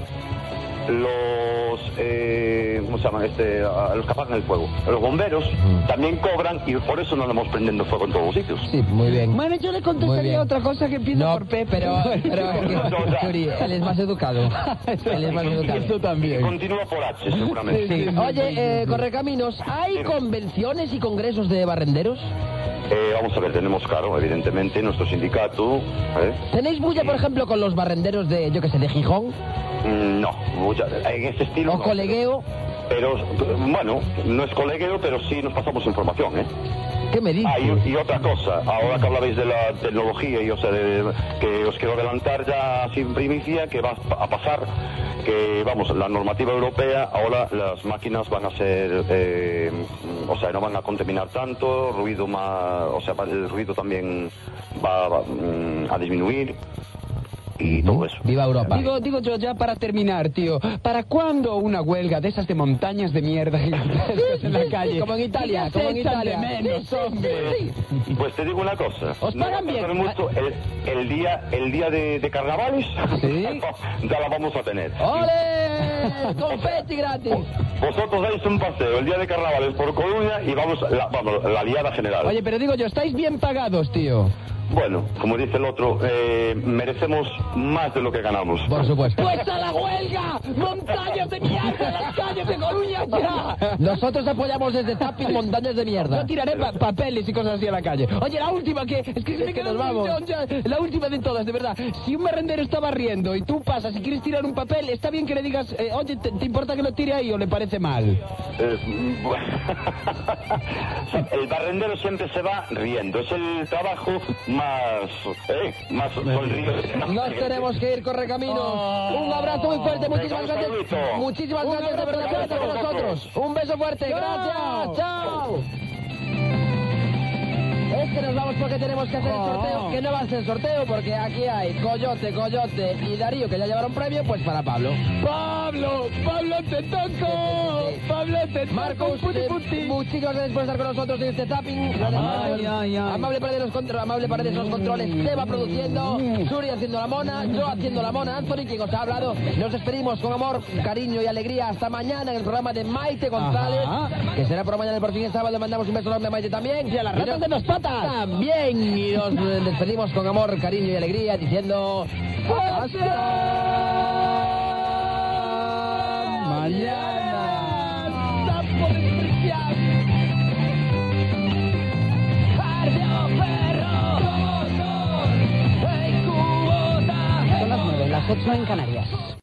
Los, eh, ¿cómo se llaman? Este, a los que apagan el fuego. Los bomberos también cobran y por eso no andamos prendiendo fuego en todos los sitios. Sí, muy bien. Bueno, yo le Muy contestaría bien. otra cosa que empieza No, por P, pero, pero, No, no, ya. Churi, él es más educado. Él es más educado. Eso Y también. continúa por H, seguramente. Sí. Oye, eh, Correcaminos, ¿hay convenciones y congresos de barrenderos? Eh, vamos a ver, tenemos, claro, evidentemente, nuestro sindicato. ¿eh? ¿Tenéis bulla, por ejemplo, con los barrenderos de, yo qué sé, de Gijón? Mm, no, mucha- en este estilo. ¿O no. colegueo? Pero, bueno, no es colegueo, pero sí nos pasamos información, ¿eh? ¿Qué me dices? Ah, y, y otra cosa, ahora que hablabais de la tecnología y o sea, de- que os quiero adelantar ya sin primicia que va a pasar que, vamos, la normativa europea, ahora las máquinas van a ser, eh, o sea, no van a contaminar tanto, ruido más, o sea, el ruido también va, va, mm, a disminuir y todo eso. Viva Europa. Digo, digo yo ya para terminar, tío, ¿para cuándo una huelga de esas de montañas de mierda gigantescas en la calle? como en Italia, ¿Qué como en se echan Italia. de menos, Sí, sí, hombre? sí, sí. Pues te digo una cosa. ¿Os no pagan va a bien? pasar mucho, el, el día, el día de, de carnavales, ¿Sí? ya la vamos a tener. ¡Ole! ¡Confetti gratis! Vosotros dais un paseo el día de carnavales por Coruña y vamos, la, vamos, la liada general. Oye, pero digo yo, estáis bien pagados, tío. Bueno, como dice el otro, eh, merecemos más de lo que ganamos. Por supuesto. ¡Pues a la huelga! ¡Montañas de mierda en las calles de Coruña ya! Nosotros apoyamos desde Tapping montañas de mierda. Yo tiraré pa- papeles y cosas así a la calle. Oye, la última que... Es que se me que queda nos un vamos. millón ya. La última de todas, de verdad. Si un barrendero está barriendo y tú pasas y quieres tirar un papel, está bien que le digas, eh, oye, ¿te, te importa que lo tire ahí o le parece mal? Eh, bueno. El barrendero siempre se va riendo. Es el trabajo más, eh, más sonriente. Nos tenemos que ir, Correcaminos. Un abrazo muy fuerte, muchísimas Venga, un gracias. saludito. Muchísimas Un gracias de abrazo verdad por estar con fuerte. nosotros. Un beso fuerte, gracias. Chao. Es que nos vamos porque tenemos que hacer el sorteo, que no va a ser sorteo porque aquí hay Coyote, Coyote y Darío que ya llevaron premio, pues para Pablo. ¡Pablo! ¡Pablo, te toco! ¡Pablo, te toco! Marcos, Puti, eh, puti. muchísimas gracias por estar con nosotros en este tapping. Ay, ay, ay. Amable Paredes los, contro- amable Paredes los controles, Seba produciendo, Suri haciendo la mona, yo haciendo la mona, Anthony quien os ha hablado. Nos despedimos con amor, cariño y alegría. Hasta mañana en el programa de Maite González, Ajá. que será por mañana el por fin el sábado. Le mandamos un beso enorme a Maite también. Y a las ratas de dos patas. también. Y nos despedimos con amor, cariño y alegría diciendo... ¡Hasta mañana! Son las nueve, las ocho en Canarias.